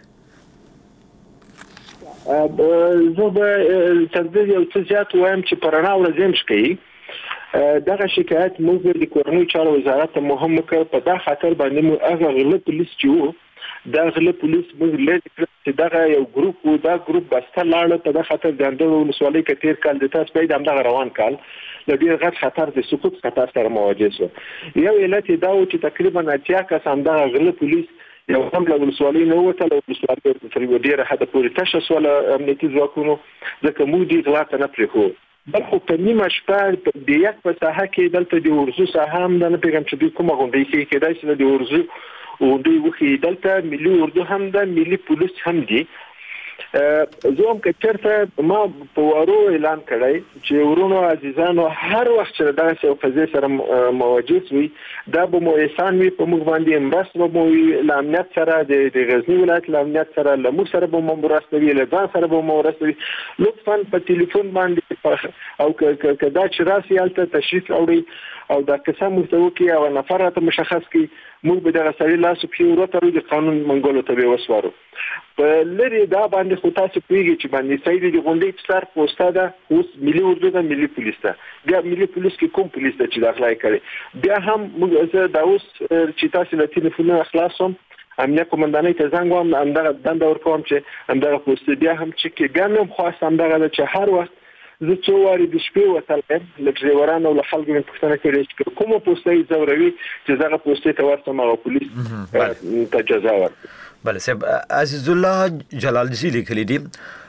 زه به تدبیر یو څه زیات وایم چې پرانا ورځم شکي دغه شکایت موږ د کورنۍ چارو وزارت مهم کړ په دا خاطر باندې موږ هغه غل پولیس چې دا غل پولیس موږ لید چې دغه یو ګروپ و دا ګروپ بسته لاړ په دا خاطر د اندلو ولسوالۍ کې تیر کال د تاسو په دغه روان کال لدې غټ خطر د سقوط خطر سره مواجه شو یو علت دا و چې تقریبا اتیا کسان د غل پولیس یو هم له ولسوالۍ نه وته له ولسوالۍ تر یو ډیره حد پورې تشخص ولا امنیتي ځواکونو ځکه موږ دې غلاطه نه پرېخو بل خو په نیمه شپه د یک په ساحه کې دلته د ورزو ساحه هم د نه پیغام چې دوی کومه غونډه کې کېدای شي د ورزو او دوی وخی دلته ملي اردو هم د ملي پولیس هم دي زوم کې چرته ما په ورو اعلان کړی چې ورونو عزیزانو هر وخت چې دا څه فزې سره مواجه وي دا به مو احسان وي په موږ باندې مرسته مو وي لامنیت سره د غزنی ولایت لامنیت سره لمو سره به مو مرسته وي لځان سره به مو مرسته وي لطفا په ټلیفون باندې او کدا چې راسي الته تشریف اوري او دا قسم مستوي کې او نفرات مشخص کې موږ به د غسړي لاس په ورته د قانون منګولو ته به وسوارو په لری دا باندې خو تاسو پیږي چې باندې سید د غونډې څار پوسټه ده اوس ملي اردو ده ملي پولیس ده بیا ملي پولیس کې کوم پولیس ده چې داخلي کوي بیا هم موږ دا اوس چې تاسو له ټلیفون خلاصوم امنیت قومندانۍ ته زنګ وم همدغه دنده ورکوم چې همدغه پوسټ بیا هم چې کې بیا هم خاص همدغه چې هر وخت زه څو واري د شپې وتلم له ډرایورانو له خلکو من پوښتنه کوي چې کومه پوسټه زوروي چې دغه پوسټه ته ورته ما پولیس ته جزا ورکړي. بله صاحب عزیز الله جلال جی لیکلی دي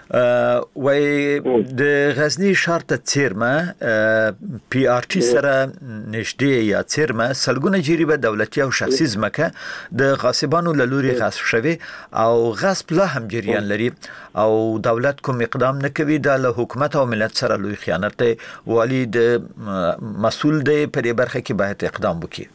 وای د غزنی ښار ته څیرمه پی آر ټی سره نږدې یا څیرمه سلګونه جریبه دولتي او شخصي ځمکه د غاصبانو له لوري غصب شوی او غصب لا هم جریان لري او دولت کوم اقدام نه کوي د حکومت او ملت سره لوی خیانت دی والی د مسؤل دی په دې برخه کې باید اقدام وکړي.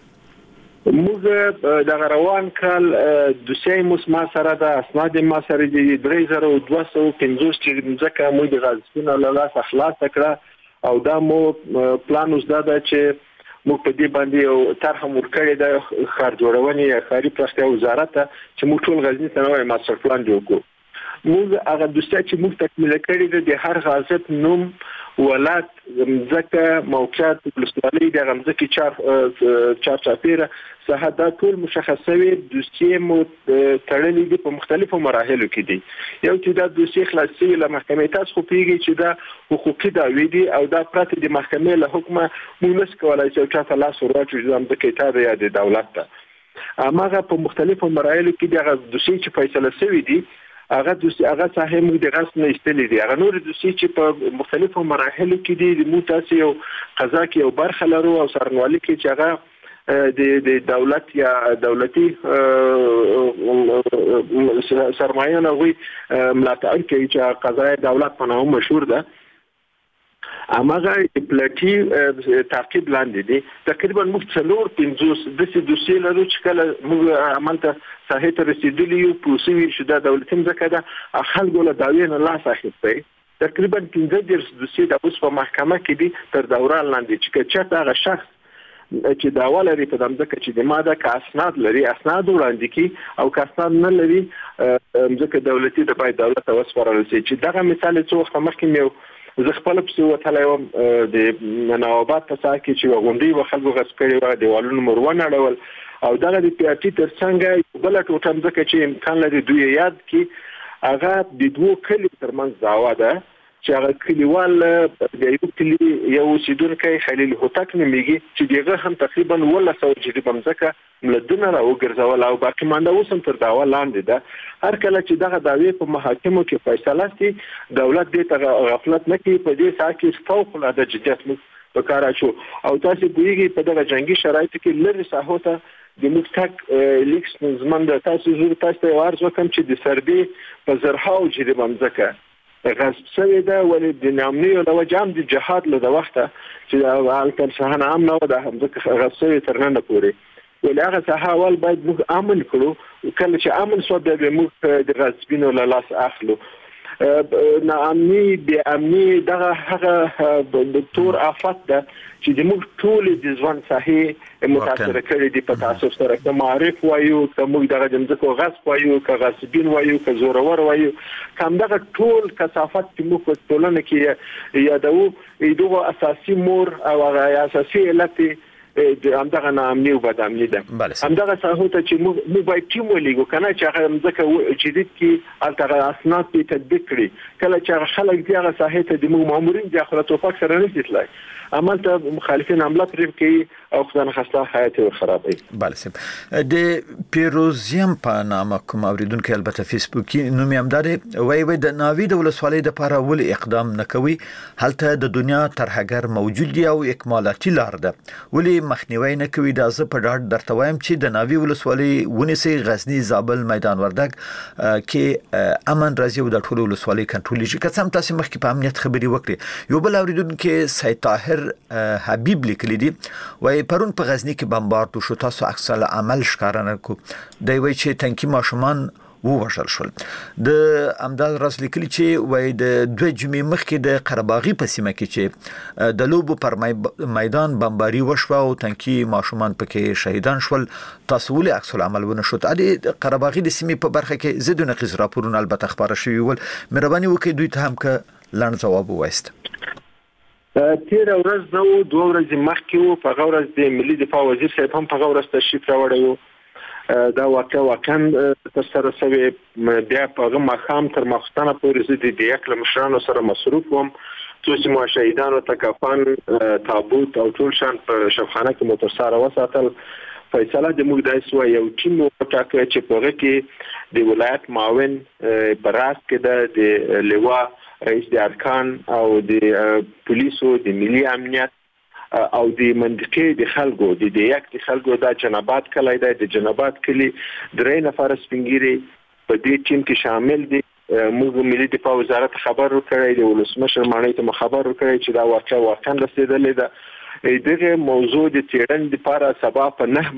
موږ د روان کال دوسیه مسما سره د اسناد ما سره د درې زره او دوه سوه پنځوس چې ځکه موږ د غاصبینو له لاس خلاص کړه او دا مو پلان اوس دا چې موږ په دې باندې یو طرح ورکړی د ښار جوړونې ښاري پراختیا وزارت چې موږ ټول غزنی ته نوی ماستر پلان جوړ کړو. موږ هغه دوسیه چې موږ تکمیل کړی د هر غاصب نوم ولات ځکه موقعیت ولسوالۍ د غمزه چار چار چاپیره ساحه دا ټول مشخصوي دوسیه مو تړلې دي په مختلفو مراحلو کې دي. یو چې دا دوسیه خلاصي له محکمې تاسو خو پیږي چې دا حقوقي دعوی دي او دا پراته د محکمې له حکمه مونږ کولای چې چا ته لاس ورواچو چې د کتاب یا د دولت ته اماغه په مختلفو مراحلو کې دغه دوسیه چې فیصله شوی دي هغه دوسیه هغه صحیح موږ د غصب نه ایستلې دي. هغه نور دوسیه چې په مختلفو مراحلو کې دي د مو تاسو یو قضا کې یو برخه لرو او سرنوالي کې چې هغه د د دولت یا دولتي سرمایه نه وي ملاتړ کوي چې قضا دولت په نوم مشهور ده. اماغه پلاټي تعقیب لاندې دي تقریبا موږ څلور پنځوس د سې دوسیې لرو چې کله موږ عملته صحیح ته رسیدلی یو پوسوي چې دا دولتي ځکه دا خلکو له داوی نه لاس اخیستی تقریبا پنځه دېرش دوسیې د اوس په محکمه کې دي تر دوران لاندې چې چېرته هغه شخص چې داوا لري په دمځه کې چې د ماده کا اسناد لري اسناد وړاندې کی او کا اسناد نه لري ځکه دولتي د پای دولت وسپارل شي چې دغه مثال څو وخت مخکې یو زه خپل په وتلای وم د مناوبات په ساحه کې چې غونډي و خلکو غصب کړي و دیوالونو مرونه اړول او دغه د پی آر ټي ترڅنګ بل ټوټه ځکه چې امکان لري دوی یاد کی هغه د دوه کلی ترمنځ داوا ده چې هغه کلیوال د یو کلی یو سیدونکو خلیل هوتک نمیږي چې دغه هم تقریبا ولا سو جدي بمځکه ملدونه را وګرځول او باقي مانده وسم تر داوا لاندې ده. هر کله چې دغه داوی په محاکمو کې فیصله شي دولت دې ته غفلت نه کوي په دې ساحه کې فوق العاده جديت مو وکړا شو او تاسو ګویږي په دغه جنگي شرایطو کې لری ساحو ته د مکتک لیکس زمند تاسو زور تاسو ورز وکم چې د سربي په زرهاو جدي بمځکه غصب شوی ده ولې د نامني او وجام د جهاد له وخته چې الکل شهانه امن او د همزه غصب شوی تر نن پورې ولې هغه ساحه اول باید موږ امن کړو کله چې امن شو به موږ د غصبینو له لاس اخلو نه امني بیا امني دغه هغه د تور افات ده چې د موږ ټول د ځوان صحیح متاثر کړي دي په تاسو سره کوم معرف وایو کوم دغه جمزکو غصب وایو که غصبین وایو که زورور وایو کوم دغه ټول کثافت چې موږ په ټولنه کې یادو دغه اساسي مور او هغه اساسي علت د همدغه نامني او بدامني ده همدغه ساحو ته چې موږ باید ټیم ولګو کنه چې هغه مځکه جدید کې الته اسناد په تطبیق کړي کله چې هغه خلک دی هغه ساحه ته د مامورین د اخلاق توفاق سره نه تلای عملته مخالفین حمله پرې کوي او خدای خاصه حیات خرابوي. بله سم د پیروزیم په نامه کوم اوریدونکو البته فیسبوکي نوم یې همداري وای وای د ناوی د ولسوالۍ د لپاره ول اقدام نکوي هلته د دنیا ترهګر موجود دی او اکمالاتي لار ده ولی مخنیوي نه کوي. دا زه په ډاډ درته وایم چې د ناوی ولسوالۍ ونیسي، غزنی، زابل، میدان وردګ کې امن راځي او د ټولو ولسوالۍ کنټرول شي. که څه هم تاسو مخکې په امنیت خبري وکړي. یو بل اوریدونکو سید طاهر حبیب لیکلی دی وای پرون په غزنی کې بمبارد شو، تاسو عکس العمل ښکارانه کو دی وای چې تنکی ماشومان ووژل شول. د امداد راس لیکلي چې وای د دوه جمعې مخکې د قرهباغي په سیمه کې چې د لوبو پر میدان بمباري وشوه او تنکی ماشومان پکې شهیدان شول. تاسو ولې عکس العمل ونه شو؟ د قرهباغي د سیمې په برخه کې زیاتونه نقیض راپورونه البته خبره شوي ول. مهرباني وکړئ دوی ته هم که لنډ جواب ووایست. تیر ورځ نو دوه ورځې مخکې وو، په غوړز د ملي دفاع وزیر صاحب هم په غوړز تشریف راوړی وو. دا واقع واقعا تر سره سوي بیا په مخام تر مخستانه پورې زه د یک لمشرانو سره مصروف وم څو چې مو شهیدانو تکفن تابوت او ټول شان په شفخانه کې موټر سره وساتل. فیصله د موږ دای سو یو ټیم وټاکه چې په کې د ولایت معاون براس کې د لوا رئیس د ارکان او د پولیسو د ملي امنیت او د منطقې د خلکو د د یک د خلکو د جنابات کلی دی، د جنابات کلی درې نفر سپینګيري په دې ټیم کې شامل دي. موږ ملي دفاع وزارت خبر ورکړی دی، ولسمشر مانای ته خبر ورکړی چې دا واقع واقعا رسیدلې ده. دغه موضوع د تیرن لپاره سبا په نه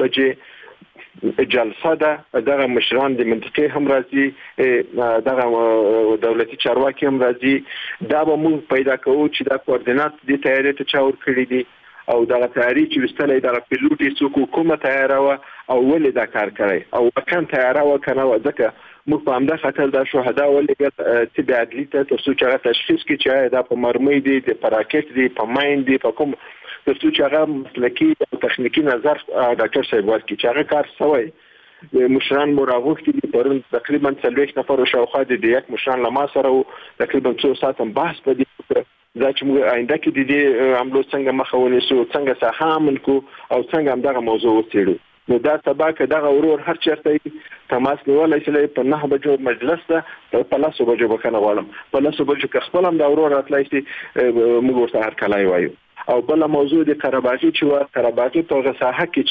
بجې جلسه ده. دغه مشران د منطقې هم راځي، دغه دولتي چارواکي هم راځي. دا به موږ پیدا کوو چې دا کوردینات د تیاری ته چا ورکړي دي او دغه تیاری چې وستلې دغه پیلوټي څوک کومه تیاره او ولې دا کار کوي او وکړ تیاره وکنه ځکه موږ په همدا خاطر دا شهدا ولې چې د عدالت ته تاسو چې تشخیص کې چې دا په مرمۍ دي، د پراکټ دي، په ماین دي، په کوم تاسو چې هغه مسلکی او تخنیکی نظر ډاکټر صاحب ورکړي چې هغه کار سوی. مشران مراغوختي دي پرون تقریبا څلوېښت نفر شاوخوا دي، د یک مشران لما سره تقریبا څو ساعت باحث پدې دا چې موږ آینده کې د دې عملو څنګه مخه ونیسو، څنګه ساحه امن کو او څنګه هم دغه موضوع وڅېړو. نو دا سبا که دغه ورور هر چېرته تماس نیولی چې په نهه بجو مجلس ده په لسو بجو بخښنه غواړم، په لسو بجو که خپل هم دا ورور راتلی شي موږ ورته هرکلی وایو. او بله موضوع د قرهباغي چې وه، قرهباغي په هغه ساحه کې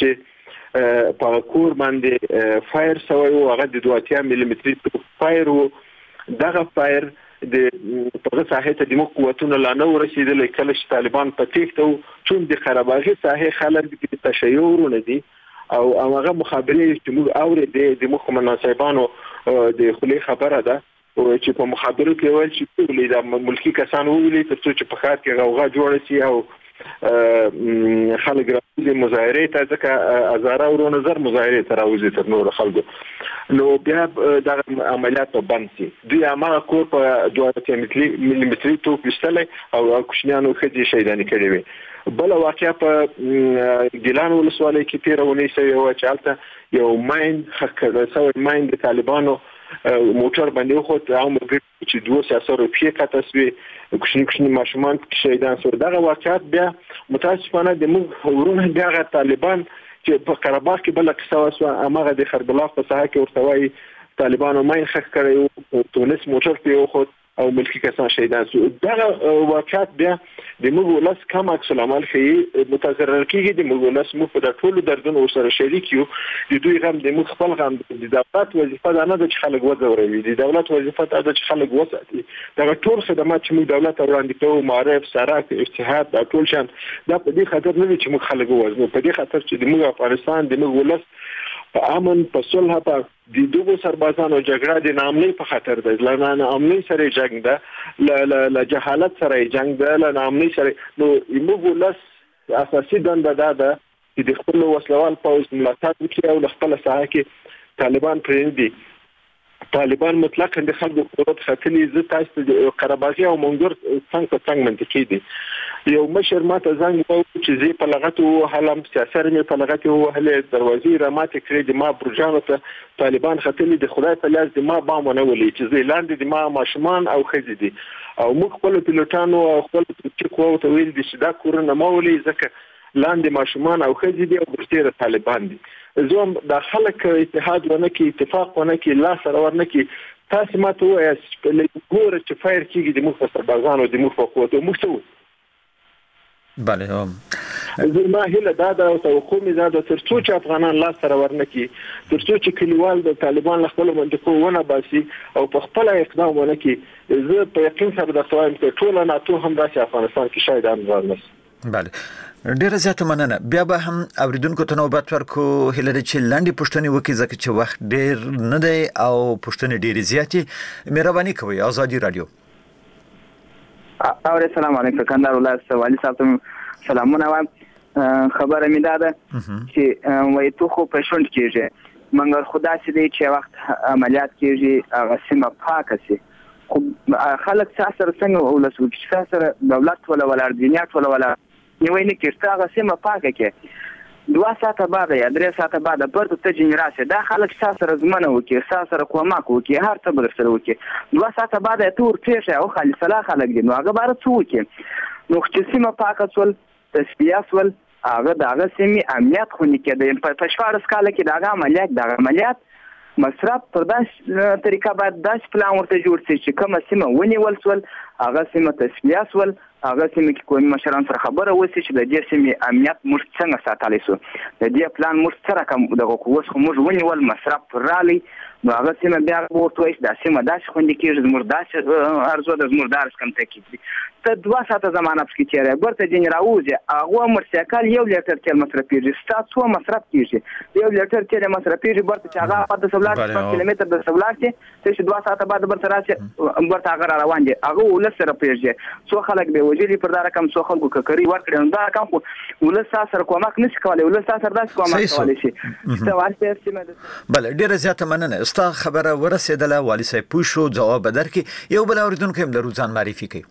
چې په کور باندې فایر سوی و، هغه د دوه اتیا ملي متري فایر و. دغه فایر د په ساحه ته د مو قوتونو لا نه ورسېدل کله چې طالبان په تېښته وو، چون د قرهباغي ساحه خلک د تشیع ورونه دي او هغه مخابرې چې موږ اورېدې د مخ مناسبانو د خولې خبره ده چې په مخابرو کې ویل چې ټول د ملکی کسان ویلي تر څو چې په ښار کې غوغا جوړه شي او خلک راوځي مظاهرې ته، ځکه هزاره ورونه زر مظاهرې ته راوځي تر نور خلکو. نو بیا دغه عملیات به بند شي. دوی هماغه کور په دوه اتیا ملي متري توپ ویستلی او کوچنیانو ښځې شهیدانې کړې وې. بله واقعه په ګیلان ولسوالۍ کې تېره اونۍ سوې وه چې هلته یو ماین ښخ سوی ماین د طالبانو موټر باندې وخوت او موږ چې دوه سیاسه روپیې قطع سوې، کوچني کوچني ماشومان شهیدان شول. دغه واقعات بیا متاسفانه د موږ ورونه بیا هغه طالبان چې په قرهباغ کې بله قصه وسوه، هماغه د خربلاغ په ساحه کې ورته وایي طالبانو ماین ښخ کړی و، تونس موټر پرې وخوت او ملکی کسان شهیدان شو. دغه واقعات بیا د موږ ولس کم عکس العمل ښیي، متضرر کېږي د موږ ولس. موږ په دا ټولو دردونو ورسره شریک یو. د دوی غم د موږ خپل غم. د دولت وظیفه دا نه ده چې خلک وځوروي، د دولت وظیفه دا ده چې خلک وساتي. دغه ټول خدمات چې موږ دولت ته وړاندې کوو، معارف، سړک، اجتهاد، دا ټول شان دا په دې خاطر نه دي چې موږ خلک ووژنو، په دې خاطر چې د موږ افغانستان د موږ ولس په امن، په صلح، په د دغو سربازانو جګړه د ناامنۍ په خاطر ده. له ناامنۍ سره جنګ ده، له جهالت سره جنګ ده، له ناامنۍ سره. نو موږ ولس اساسي دنده دا ده چې د خپل وسلوال پوځ ملاتړ وکړي او له خپله ساحه کې طالبان پرېږدي. طالبان مطلقا د خلکو قدرت ختلي. زه تاسو ته قرهباغي او منګور څنګه په څنګه منطقي دي. یو مشر ماته زنګ وکړ چې زه په لغت وهلم، سیاسر مې په لغت وهلې، دروازې را ماتې کړې، د ما برجانو ته طالبان ختلي. د خدای په لاس د ما بام ونه ولي چې زه لاندې د ما ماشومان او ښځې دي او موږ خپل پیلوټانو او خپل چې قوت ویل دي چې دا کورونه ما ولي ځکه لاندې ماشومان او ښځې دي او برتیره طالبان دي. زه هم دا خلک اتحاد ونه کړي، اتفاق ونه کړي، لاس سره ورنه کړي. تاسو ماته ووایاست ګوره چې فایر کېږي د موږ په سربازانو، د موږ په قوتو، موږ څه بله زما هیله دا ده او توقع مې دا ده تر څو چې افغانان لاس سره ورنکي تر څو چې کلیوال د طالبان له خپل منطقو ونه باسي او په خپل اقدام ونکي زه په یقین سره د سوایم چې ټول ناتو هم داسې افغانستان کې شاید امر نشي. بله ډیره زیاته مننه. بیا به هم اوریدونکو ته نوبت ورکو هیله ده چې لاندې پوښتنې وکړي ځکه چې وخت ډیر نه دی او پوښتنې ډیرې زیاتې. مهرباني کوئ ازادي رادیو. او السلام علیکم کندهار ولایت والي صاحب ته سلامونه وایم. خبره مې ده چې وای تو خو په شونډ کېږي منګر خدا سي دی چې وخت عملیات کېږي هغه سیمه پاکه سي خو خلک سره څنګه ولسو چې سره دولت ولا ولا دنیات ولا ولا نیوي نه کېسته هغه سیمه پاکه کې دوه ساعته بعد یا درې ساعته بعد پرته ته جنراسه دا خلک سره زمنه وکي سره کومک وکي هر څه بدر سره وکي دوه ساعته بعد تور تیشه او خالي صلاح خلک دي نو هغه بار څه وکي نو چې سیمه پاکه ول تسبیح ول هغه دغه سیمه امنیت خو نه کېده په شوارس کاله کې دغه عملیات دغه عملیات مصرف پر داس طریقه باید داس پلان ورته جوړ شي چې کومه سیمه ونیول ول هغه سیمه تسبیح ول هغه سیمه کې کوم مشران سره خبره وسی چې د دې سیمه امنیت موږ څنګه ساتلی سو د دې پلان موږ سره کوم دغه کوس خو موږ ونیول مصرف پر رالی نو هغه سیمه بیا ورته وایي د سیمه داس خوندې کېږي زموږ داس ارزو د زموږ دارس کم ته کېږي ته دوه ساعته زمانه پکې تیرې ورته جن راوځي هغه مرسیکل یو لیټر تیل مصرف کېږي ستاسو مصرف کېږي یو لیټر تیل مصرف کېږي ورته چې هغه په د سبلاک په کیلومتر د سبلاک چې دوه ساعته بعد ورته راشي ورته هغه روان دي هغه ولس سره پیږي څو خلک به وجلی پر دا رقم څو خلکو ککري ورکړي دا رقم خو ولس سره کومک نشي کولای ولس سره داس کومک کولای شي ته واسطه سیمه بل ډیره زیاته مننه ستا خبره ورسېدله والي صاحب پوښو جواب درکې یو بل اوریدونکو هم درو ځان معرفي کوي.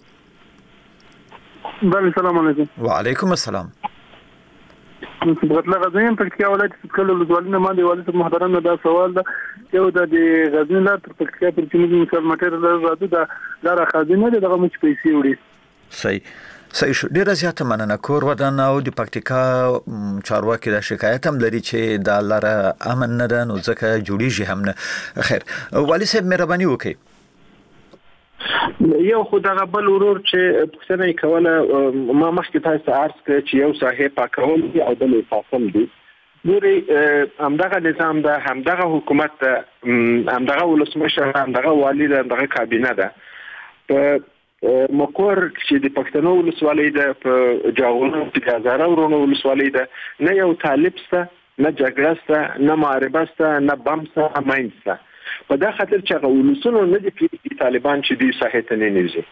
بله السلام علیکم. وعلیکم السلام. بغتله غزنین پکتیا ولایت څخه لوزوالینه باندې والد محترم دا سوال ده یو د غزنین لار تر پکتیا پر چې موږ ماټر راځو دا لار خازنه دغه مچ پیسې وړي. صحیح صحیح شو. ډیره زیاته مننه. کور ودان او د پکتیکا چارواکي د شکایت هم لري چې دا لار امن نه ده نو ځکه جوړیږي هم نه. خیر والي صاحب مهرباني وکړئ. یو خو دغه بل ورور چې پښتنه کوله ما مخکې تاسو ته عرض کړ چې یو صاحب پاکول دي او د فاصل دي ګوري همدغه نظام ده همدغه حکومت ده همدغه ولسمشر همدغه والی ده همدغه کابینه ده په مکور چې د پښتنو ولسوالۍ ده په جاغونو د هزاره ورونو ولسوالۍ ده نه یو طالب سته نه جګړه سته نه معاربه سته نه بم سته ماین سته په دا خاطر چې هغه ولسونو نه دي چې طالبان چې دی صحیح ته نه نیږي.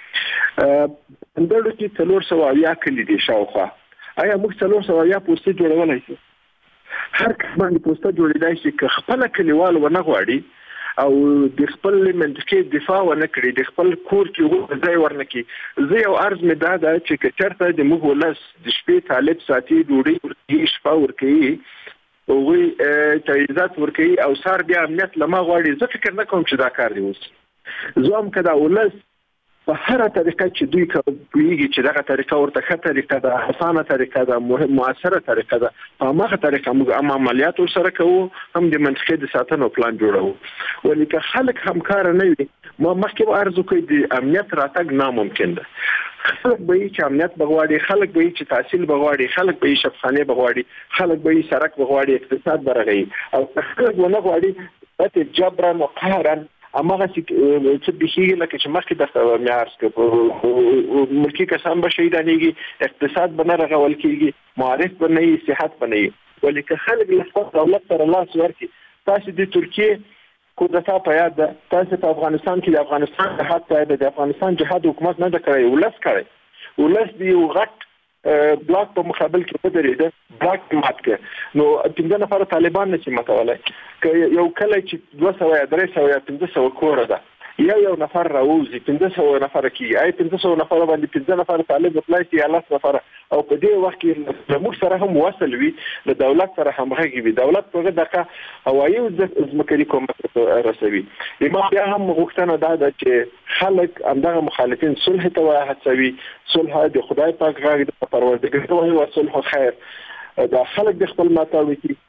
اندړو کې څلور سوه اویا کلي دي شاوخوا آیا موږ څلور سوه اویا پوسټې جوړولی شو؟ هر کس باندې پوسټه جوړېدای شي که خپله کلیوال ونه غواړي او د خپل منطقې دفاع ونه کړي د خپل کور کې ځای ورنه کړي. زه یو عرض مې دا ده چې که چېرته د موږ ولس د شپې طالب ساتي ډوډۍ ورکوي شپه ورکوي وی تاییدات ورکوي او سار بیا امنیت لما غواړي زه فکر نه کوم چې دا کار دی وس زه هم که دا ولس په هره طریقه چې دوی کوي چې دغه طریقه ورته ښه طریقه ده اسانه طریقه ده مؤثره طریقه ده په هغه طریقه موږ هم عملیات ورسره کوو هم د منطقې د ساتنې پلان جوړوو ولې که خلک همکار نه وي ما مخکې عرض وکړ د امنیت راتګ ناممکن ده. خلک به چې امنیت بغواړي خلک به چې تحصیل بغواړي خلک به شفخانه بغواړي خلک به سرک بغواړي اقتصاد برغي او خلک ونه غواړي ته جبرا مقهرا امغه چې بهیږي لکه چې مخکې د معیار سکه ملکی کسان به شهیدانېږي اقتصاد به نه رغول کېږي معارف به نه وي صحت به نه وي ولې که خلک له خپل دولت سره لاس ورکړي. تاسو د ترکیې کودتا په یاد ده تاسو په افغانستان کې د افغانستان جهاد په یاد ده د افغانستان جهاد حکومت نه ده کړی ولس کړی ولس دی یو غټ بلاک په مقابل کې ودرېده بلاک مات کړ نو پنځه نفر طالبان نشي ماتولای که یو کله چې دوه سوه یا درې سوه یا پنځه سوه کوره ده یا یو نفر راوځي پنځه سوه نفر کې آی پنځه سوه نفر باندې پنځه نفر طالب وتلای شي یا لس نفر او په دې وخت کې موږ سره هم وصل وي د دولت سره همغږي وي دولت په دغه هوایي ځمکې کومه رسوي. ما بیا هم غوښتنه دا ده چې خلک همدغه مخالفین صلح ته هڅوي صلح د خدای پاک غږ د پروردګار او صلح خیر دا خلک د خپل ماتاوي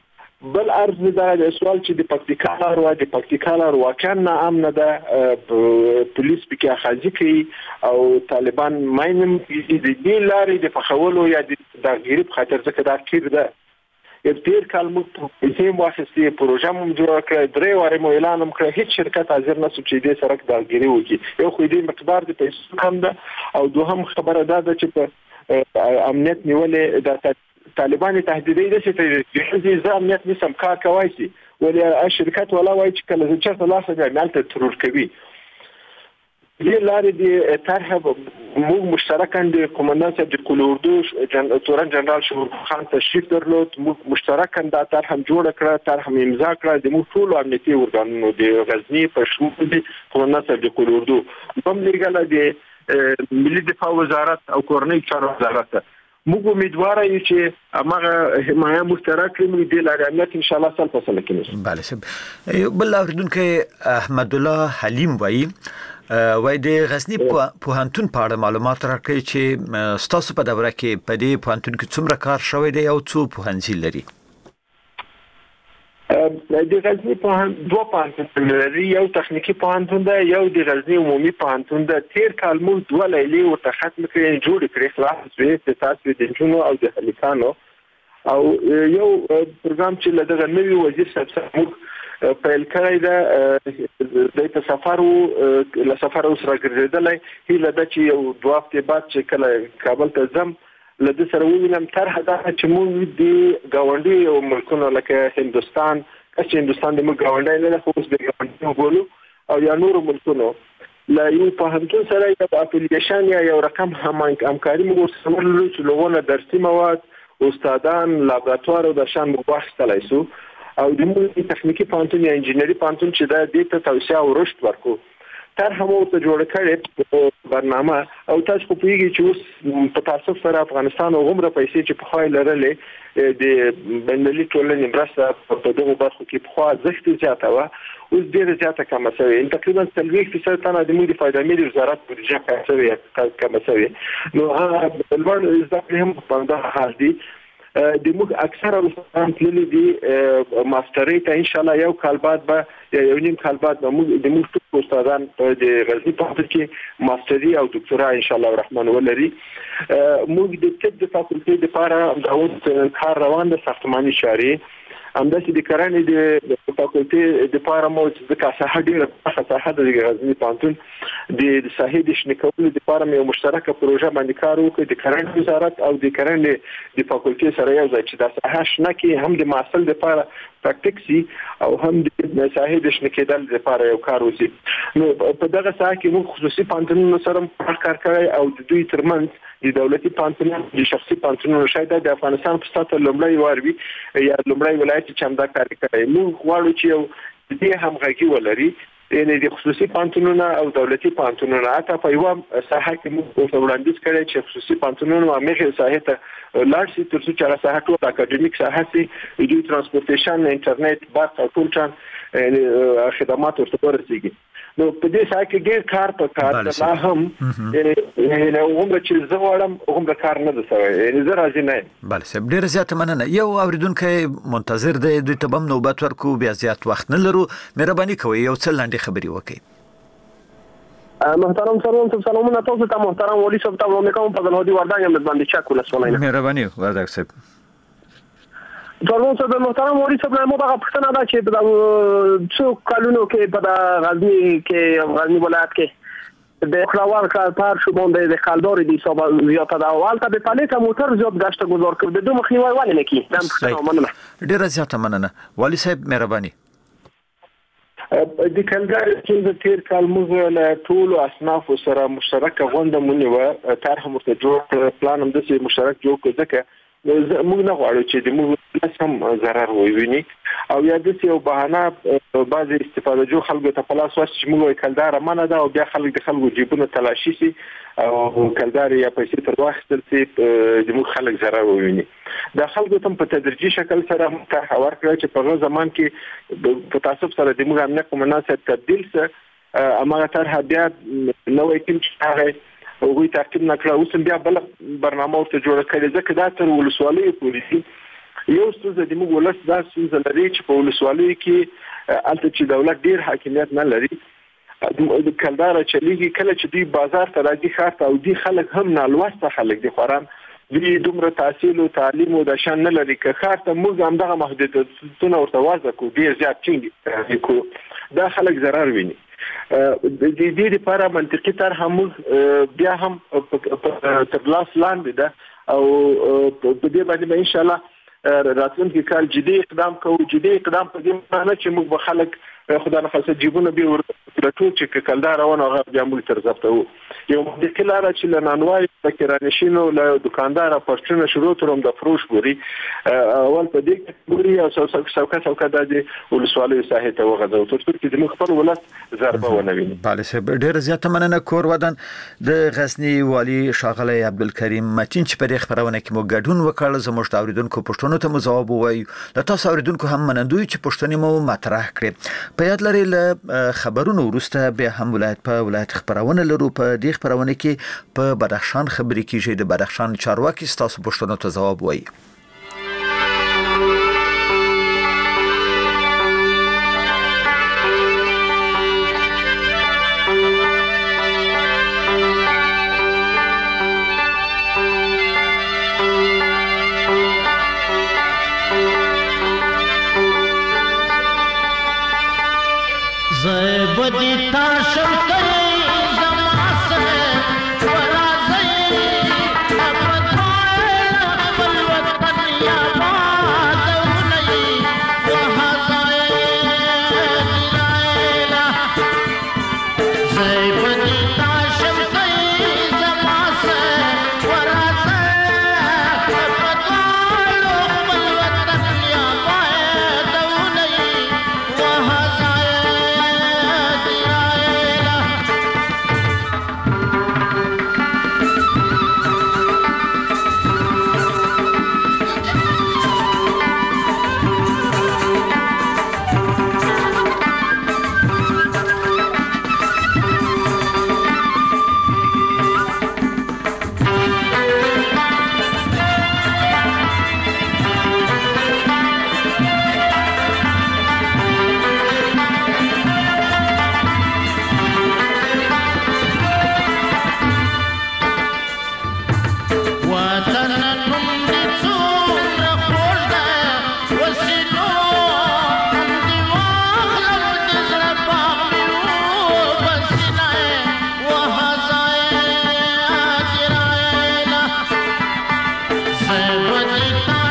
بل ارز دا سوال چې د پکتیکا لار او د پکتیکا لار واقعا ناامن ده پولیس پکې اخاذي کوي او طالبان ماینم د دې لارې د فخولو یا د غریب خاطر ځکه دا کیر ده تیر کال موږ پیسې واخیستې پروژه مو جوړ کړه درې واره مو اعلان کړ هیڅ شرکت حاضر نه سو چې دې سرک داګيري وکړي یو خو دې مقدار د پیسو کم ده او دوهم خبره ده چې په امنیت نیولې د طالبان تهدیدي دي چې د ځای امنیت نسم کار کوي شي ولې شرکت ولا وایي چې کله چې څه لاسه دی عملته ترور کوي دې لارې د طرح موږ مشترکاً د قومندان صاحب د کلوردو تورن جنرال شهور خان تشریف درلود موږ مشترکاً دا طرح هم جوړ کړه طرح هم امضا کړه د موږ ټول امنیتي ارګانونو د غزنی په شمول د قومندان صاحب د کلوردو هم لګاله د ملي دفاع وزارت او کورنۍ چارو وزارت موږ امیدوار یو چې هغه حمایه مشترک لري د لارامت ان شاء الله سل په سل کې بله سب بل اوریدونکو احمد الله حلیم وایي وای د غزنی پوهنتون په اړه معلومات راکړي چې ستاسو په دوره کې په دې پوهنتون کې څومره کار شوی دی او څو پوهنځي لري د غزنی پوهنتون دوه پوهنتون لري یو تخنیکی پوهنتون دی یو د غزنی عمومي پوهنتون دی تیر کال موږ دوه لیلې ورته ختم کړې جوړ کړې خلاص وې تاسو د جنونو او د هلیکانو او یو پروګرام چې لدغه نوی وزیر صاحب موږ پیل کړی دا د سفر او له سفر سره ګرځیدلای هیله ده چې یو دوه هفته بعد چې کله کابل ته ځم لدې سره وینم طرح دا چې موږ د گاونډي او ملکونو لکه هندستان چې هندستان د موږ گاونډي نه خو اوس د گاونډي بولو او یا نور ملکونو لا یو په همدون سره یو اپلیکیشن یا یو رقم همکاري موږ سره لرو چې لغونه درسي مواد استادان لابراتوار او د شان مباحث شو او د موږ تخنیکی پوهنتون یا انجینری پوهنتون چې دا د ته توسعه او رشد ورکو تر همو ته جوړ کړي برنامه او تاسو په پیږي چې اوس په تاسو سره افغانستان او عمره پیسې چې په خای لرلې د بنلي ټولنې مرسته په دغه برخو کې په خوا ځخت زیاته و اوس ډیر زیاته کم شوی تقریبا ثلاثين فیصد تنه د موږ فائدې ملي وزارت بودجه کوي کم شوی نو هغه بلور زده هم په دغه حال دي د موږ اکثره استادان تللي دي ماستري ته ان شاء الله یو کال بعد به یو نیم کال بعد به موږ د موږ ټول استادان په د غزنی پوهنتون کې ماستري او دکتورا ان شاء الله الرحمن ولري موږ د طب د فاکولټي لپاره د اوس کار روان د ساختماني شاري همداسې د کرنې د فاکولټي د لپاره مو د کاسه ډیره خاصه د غزنی پوهنتون د صحیح د شنه کولو د لپاره یو مشترکه پروژه باندې کار وکړي د کرنې وزارت او د کرنې د فاکولټي سره یو ځای چې د صحه شنه کې هم د معاصل د لپاره پراکټیکسي او هم د صحیح د شنه کېدل د لپاره یو کار وسی نو په دغه ساحه کې موږ خصوصي پوهنتونونو سره کار کوي او د دوی ترمنځ د دولتي پوهنتونونو د شخصي پوهنتونونو شاید د افغانستان په ستاسو لومړی واروي یا لومړی ولایت چې همدا کار کوي موږ غواړو چې یو دې همغږي ولري یعنی د خصوصي پوهنتونونو او دولتي پوهنتونونو اته په یو ساحه کې موږ وړاندیز کړی چې خصوصي پوهنتونونو هغه ساحه ته لاړ شي تر څو چې هغه ساحه ټول اکاډمیک ساحه سي د ترانسپورتیشن انټرنیټ برق او ټول چان خدمات ورته ورسیږي نو په دې ساحه کې ډېر کار په کار لا هم یعنی عمر چې زه وړم عمر کار نه ده سوی یعنی زه راځي نه بله صاحب ډېر زیات مننه یو اوریدونکو منتظر دی دوی ته هم نوبت ورکو بیا زیات وخت نه لرو مهرباني کوئ یو څه لاندې خبري وکړئ محترم سلام سلامونه تاسو ته محترم ولی صاحب ته ومنم په دغه وردان هم باندې چک ولسوالای مهرباني وردان صاحب څلور صاحب محترم ولی صاحب نو دا پښتنه دا چې د څو کلونو کې په غزنی کې غزنی ولایت کې د خلاوار کار شو باندې د خالدار دي صاحب زیاته دا اول ته په پالیټه موټر زیات غشت گزار کړ د دوه مخنیوي ولې نه کی دا پښتنه مننه ډیره زیاته مننه ولی صاحب مهرباني د کلګر چې د تیر کال موږ له ټول اصناف سره مشترک غونډه مونږ و طرح مرته جوړ پلان هم د مشترک جوړ کړ ځکه موږ نه غواړو چې د موږ هم ضرر وویني او یا د یو بهانه بعضی استفاده جو خلکو ته پلاس واس چې موږ کلدار منه دا او بیا خلک د خلکو جیبونه تلاشي سي او کلدار یا پیسې تر واخستل سي د موږ خلک ضرر وویني دا خلکو ته په تدریجي شکل سره ته حوار کړی چې په غو زمان کې په تاسو سره د موږ امنیت مناسب تبديل سره امغه طرح بیا نوې کوم چې هغه او وی تعقیب نکړه اوس بیا بل برنامه ورته جوړ کړی ځکه دا تر ولسوالۍ پولیسي یو څه د موږ ولس دا څه لري چې په ولسوالۍ کې الته چې دولت ډیر حاکمیت نه لري د کلدار چلیږي کله چې دی بازار ته راځي ښار ته او دی خلک هم نالوسته خلک دي خوران دوی دومره تحصیل او تعلیم او د شان نه لري که ښار ته موږ هم دغه محدودیتونه ورته وضع کوو ډیر زیات ټینګ کوو دا خلک ضرر ویني د دې لپاره منطقي طرح موږ بیا هم تر لاس لاندې ده او په دې باندې ان شاء الله راتلونکي کال جدي اقدام کوو جدي اقدام په دې معنی چې موږ به خلک خدای نه خاصه جیبونه به ورټول چې کلدار روانه هغه بیا موږ تر ضبطو یو منطقي لار چې لنانوای د کرانشینو له دکاندار پښتنه شروع تروم د فروش ګوري اول په دې کې ګوري او څوکا څوکا د ولسوالۍ ساحه ته وغځو تر څو چې موږ خپل ولس ضربه ونه ویني. بله سه ډیر زیاته مننه کور ودان د غزنی والی شاغلی عبدالکریم متین چې په دې خبرونه کې مو ګډون وکړ زموږ د اوریدونکو پښتنو ته مو ځواب وایي د تاسو اوریدونکو هم منندوی چې پښتني مو مطرح کړي په یاد لري له خبرونو وروسته به هم ولایت په ولایت خبرونه لرو په دې خبرونه کې په بدخشان خبري کیږي د بدخشان چارواکي تاسو پښتنو ته ځواب وایي. Hey,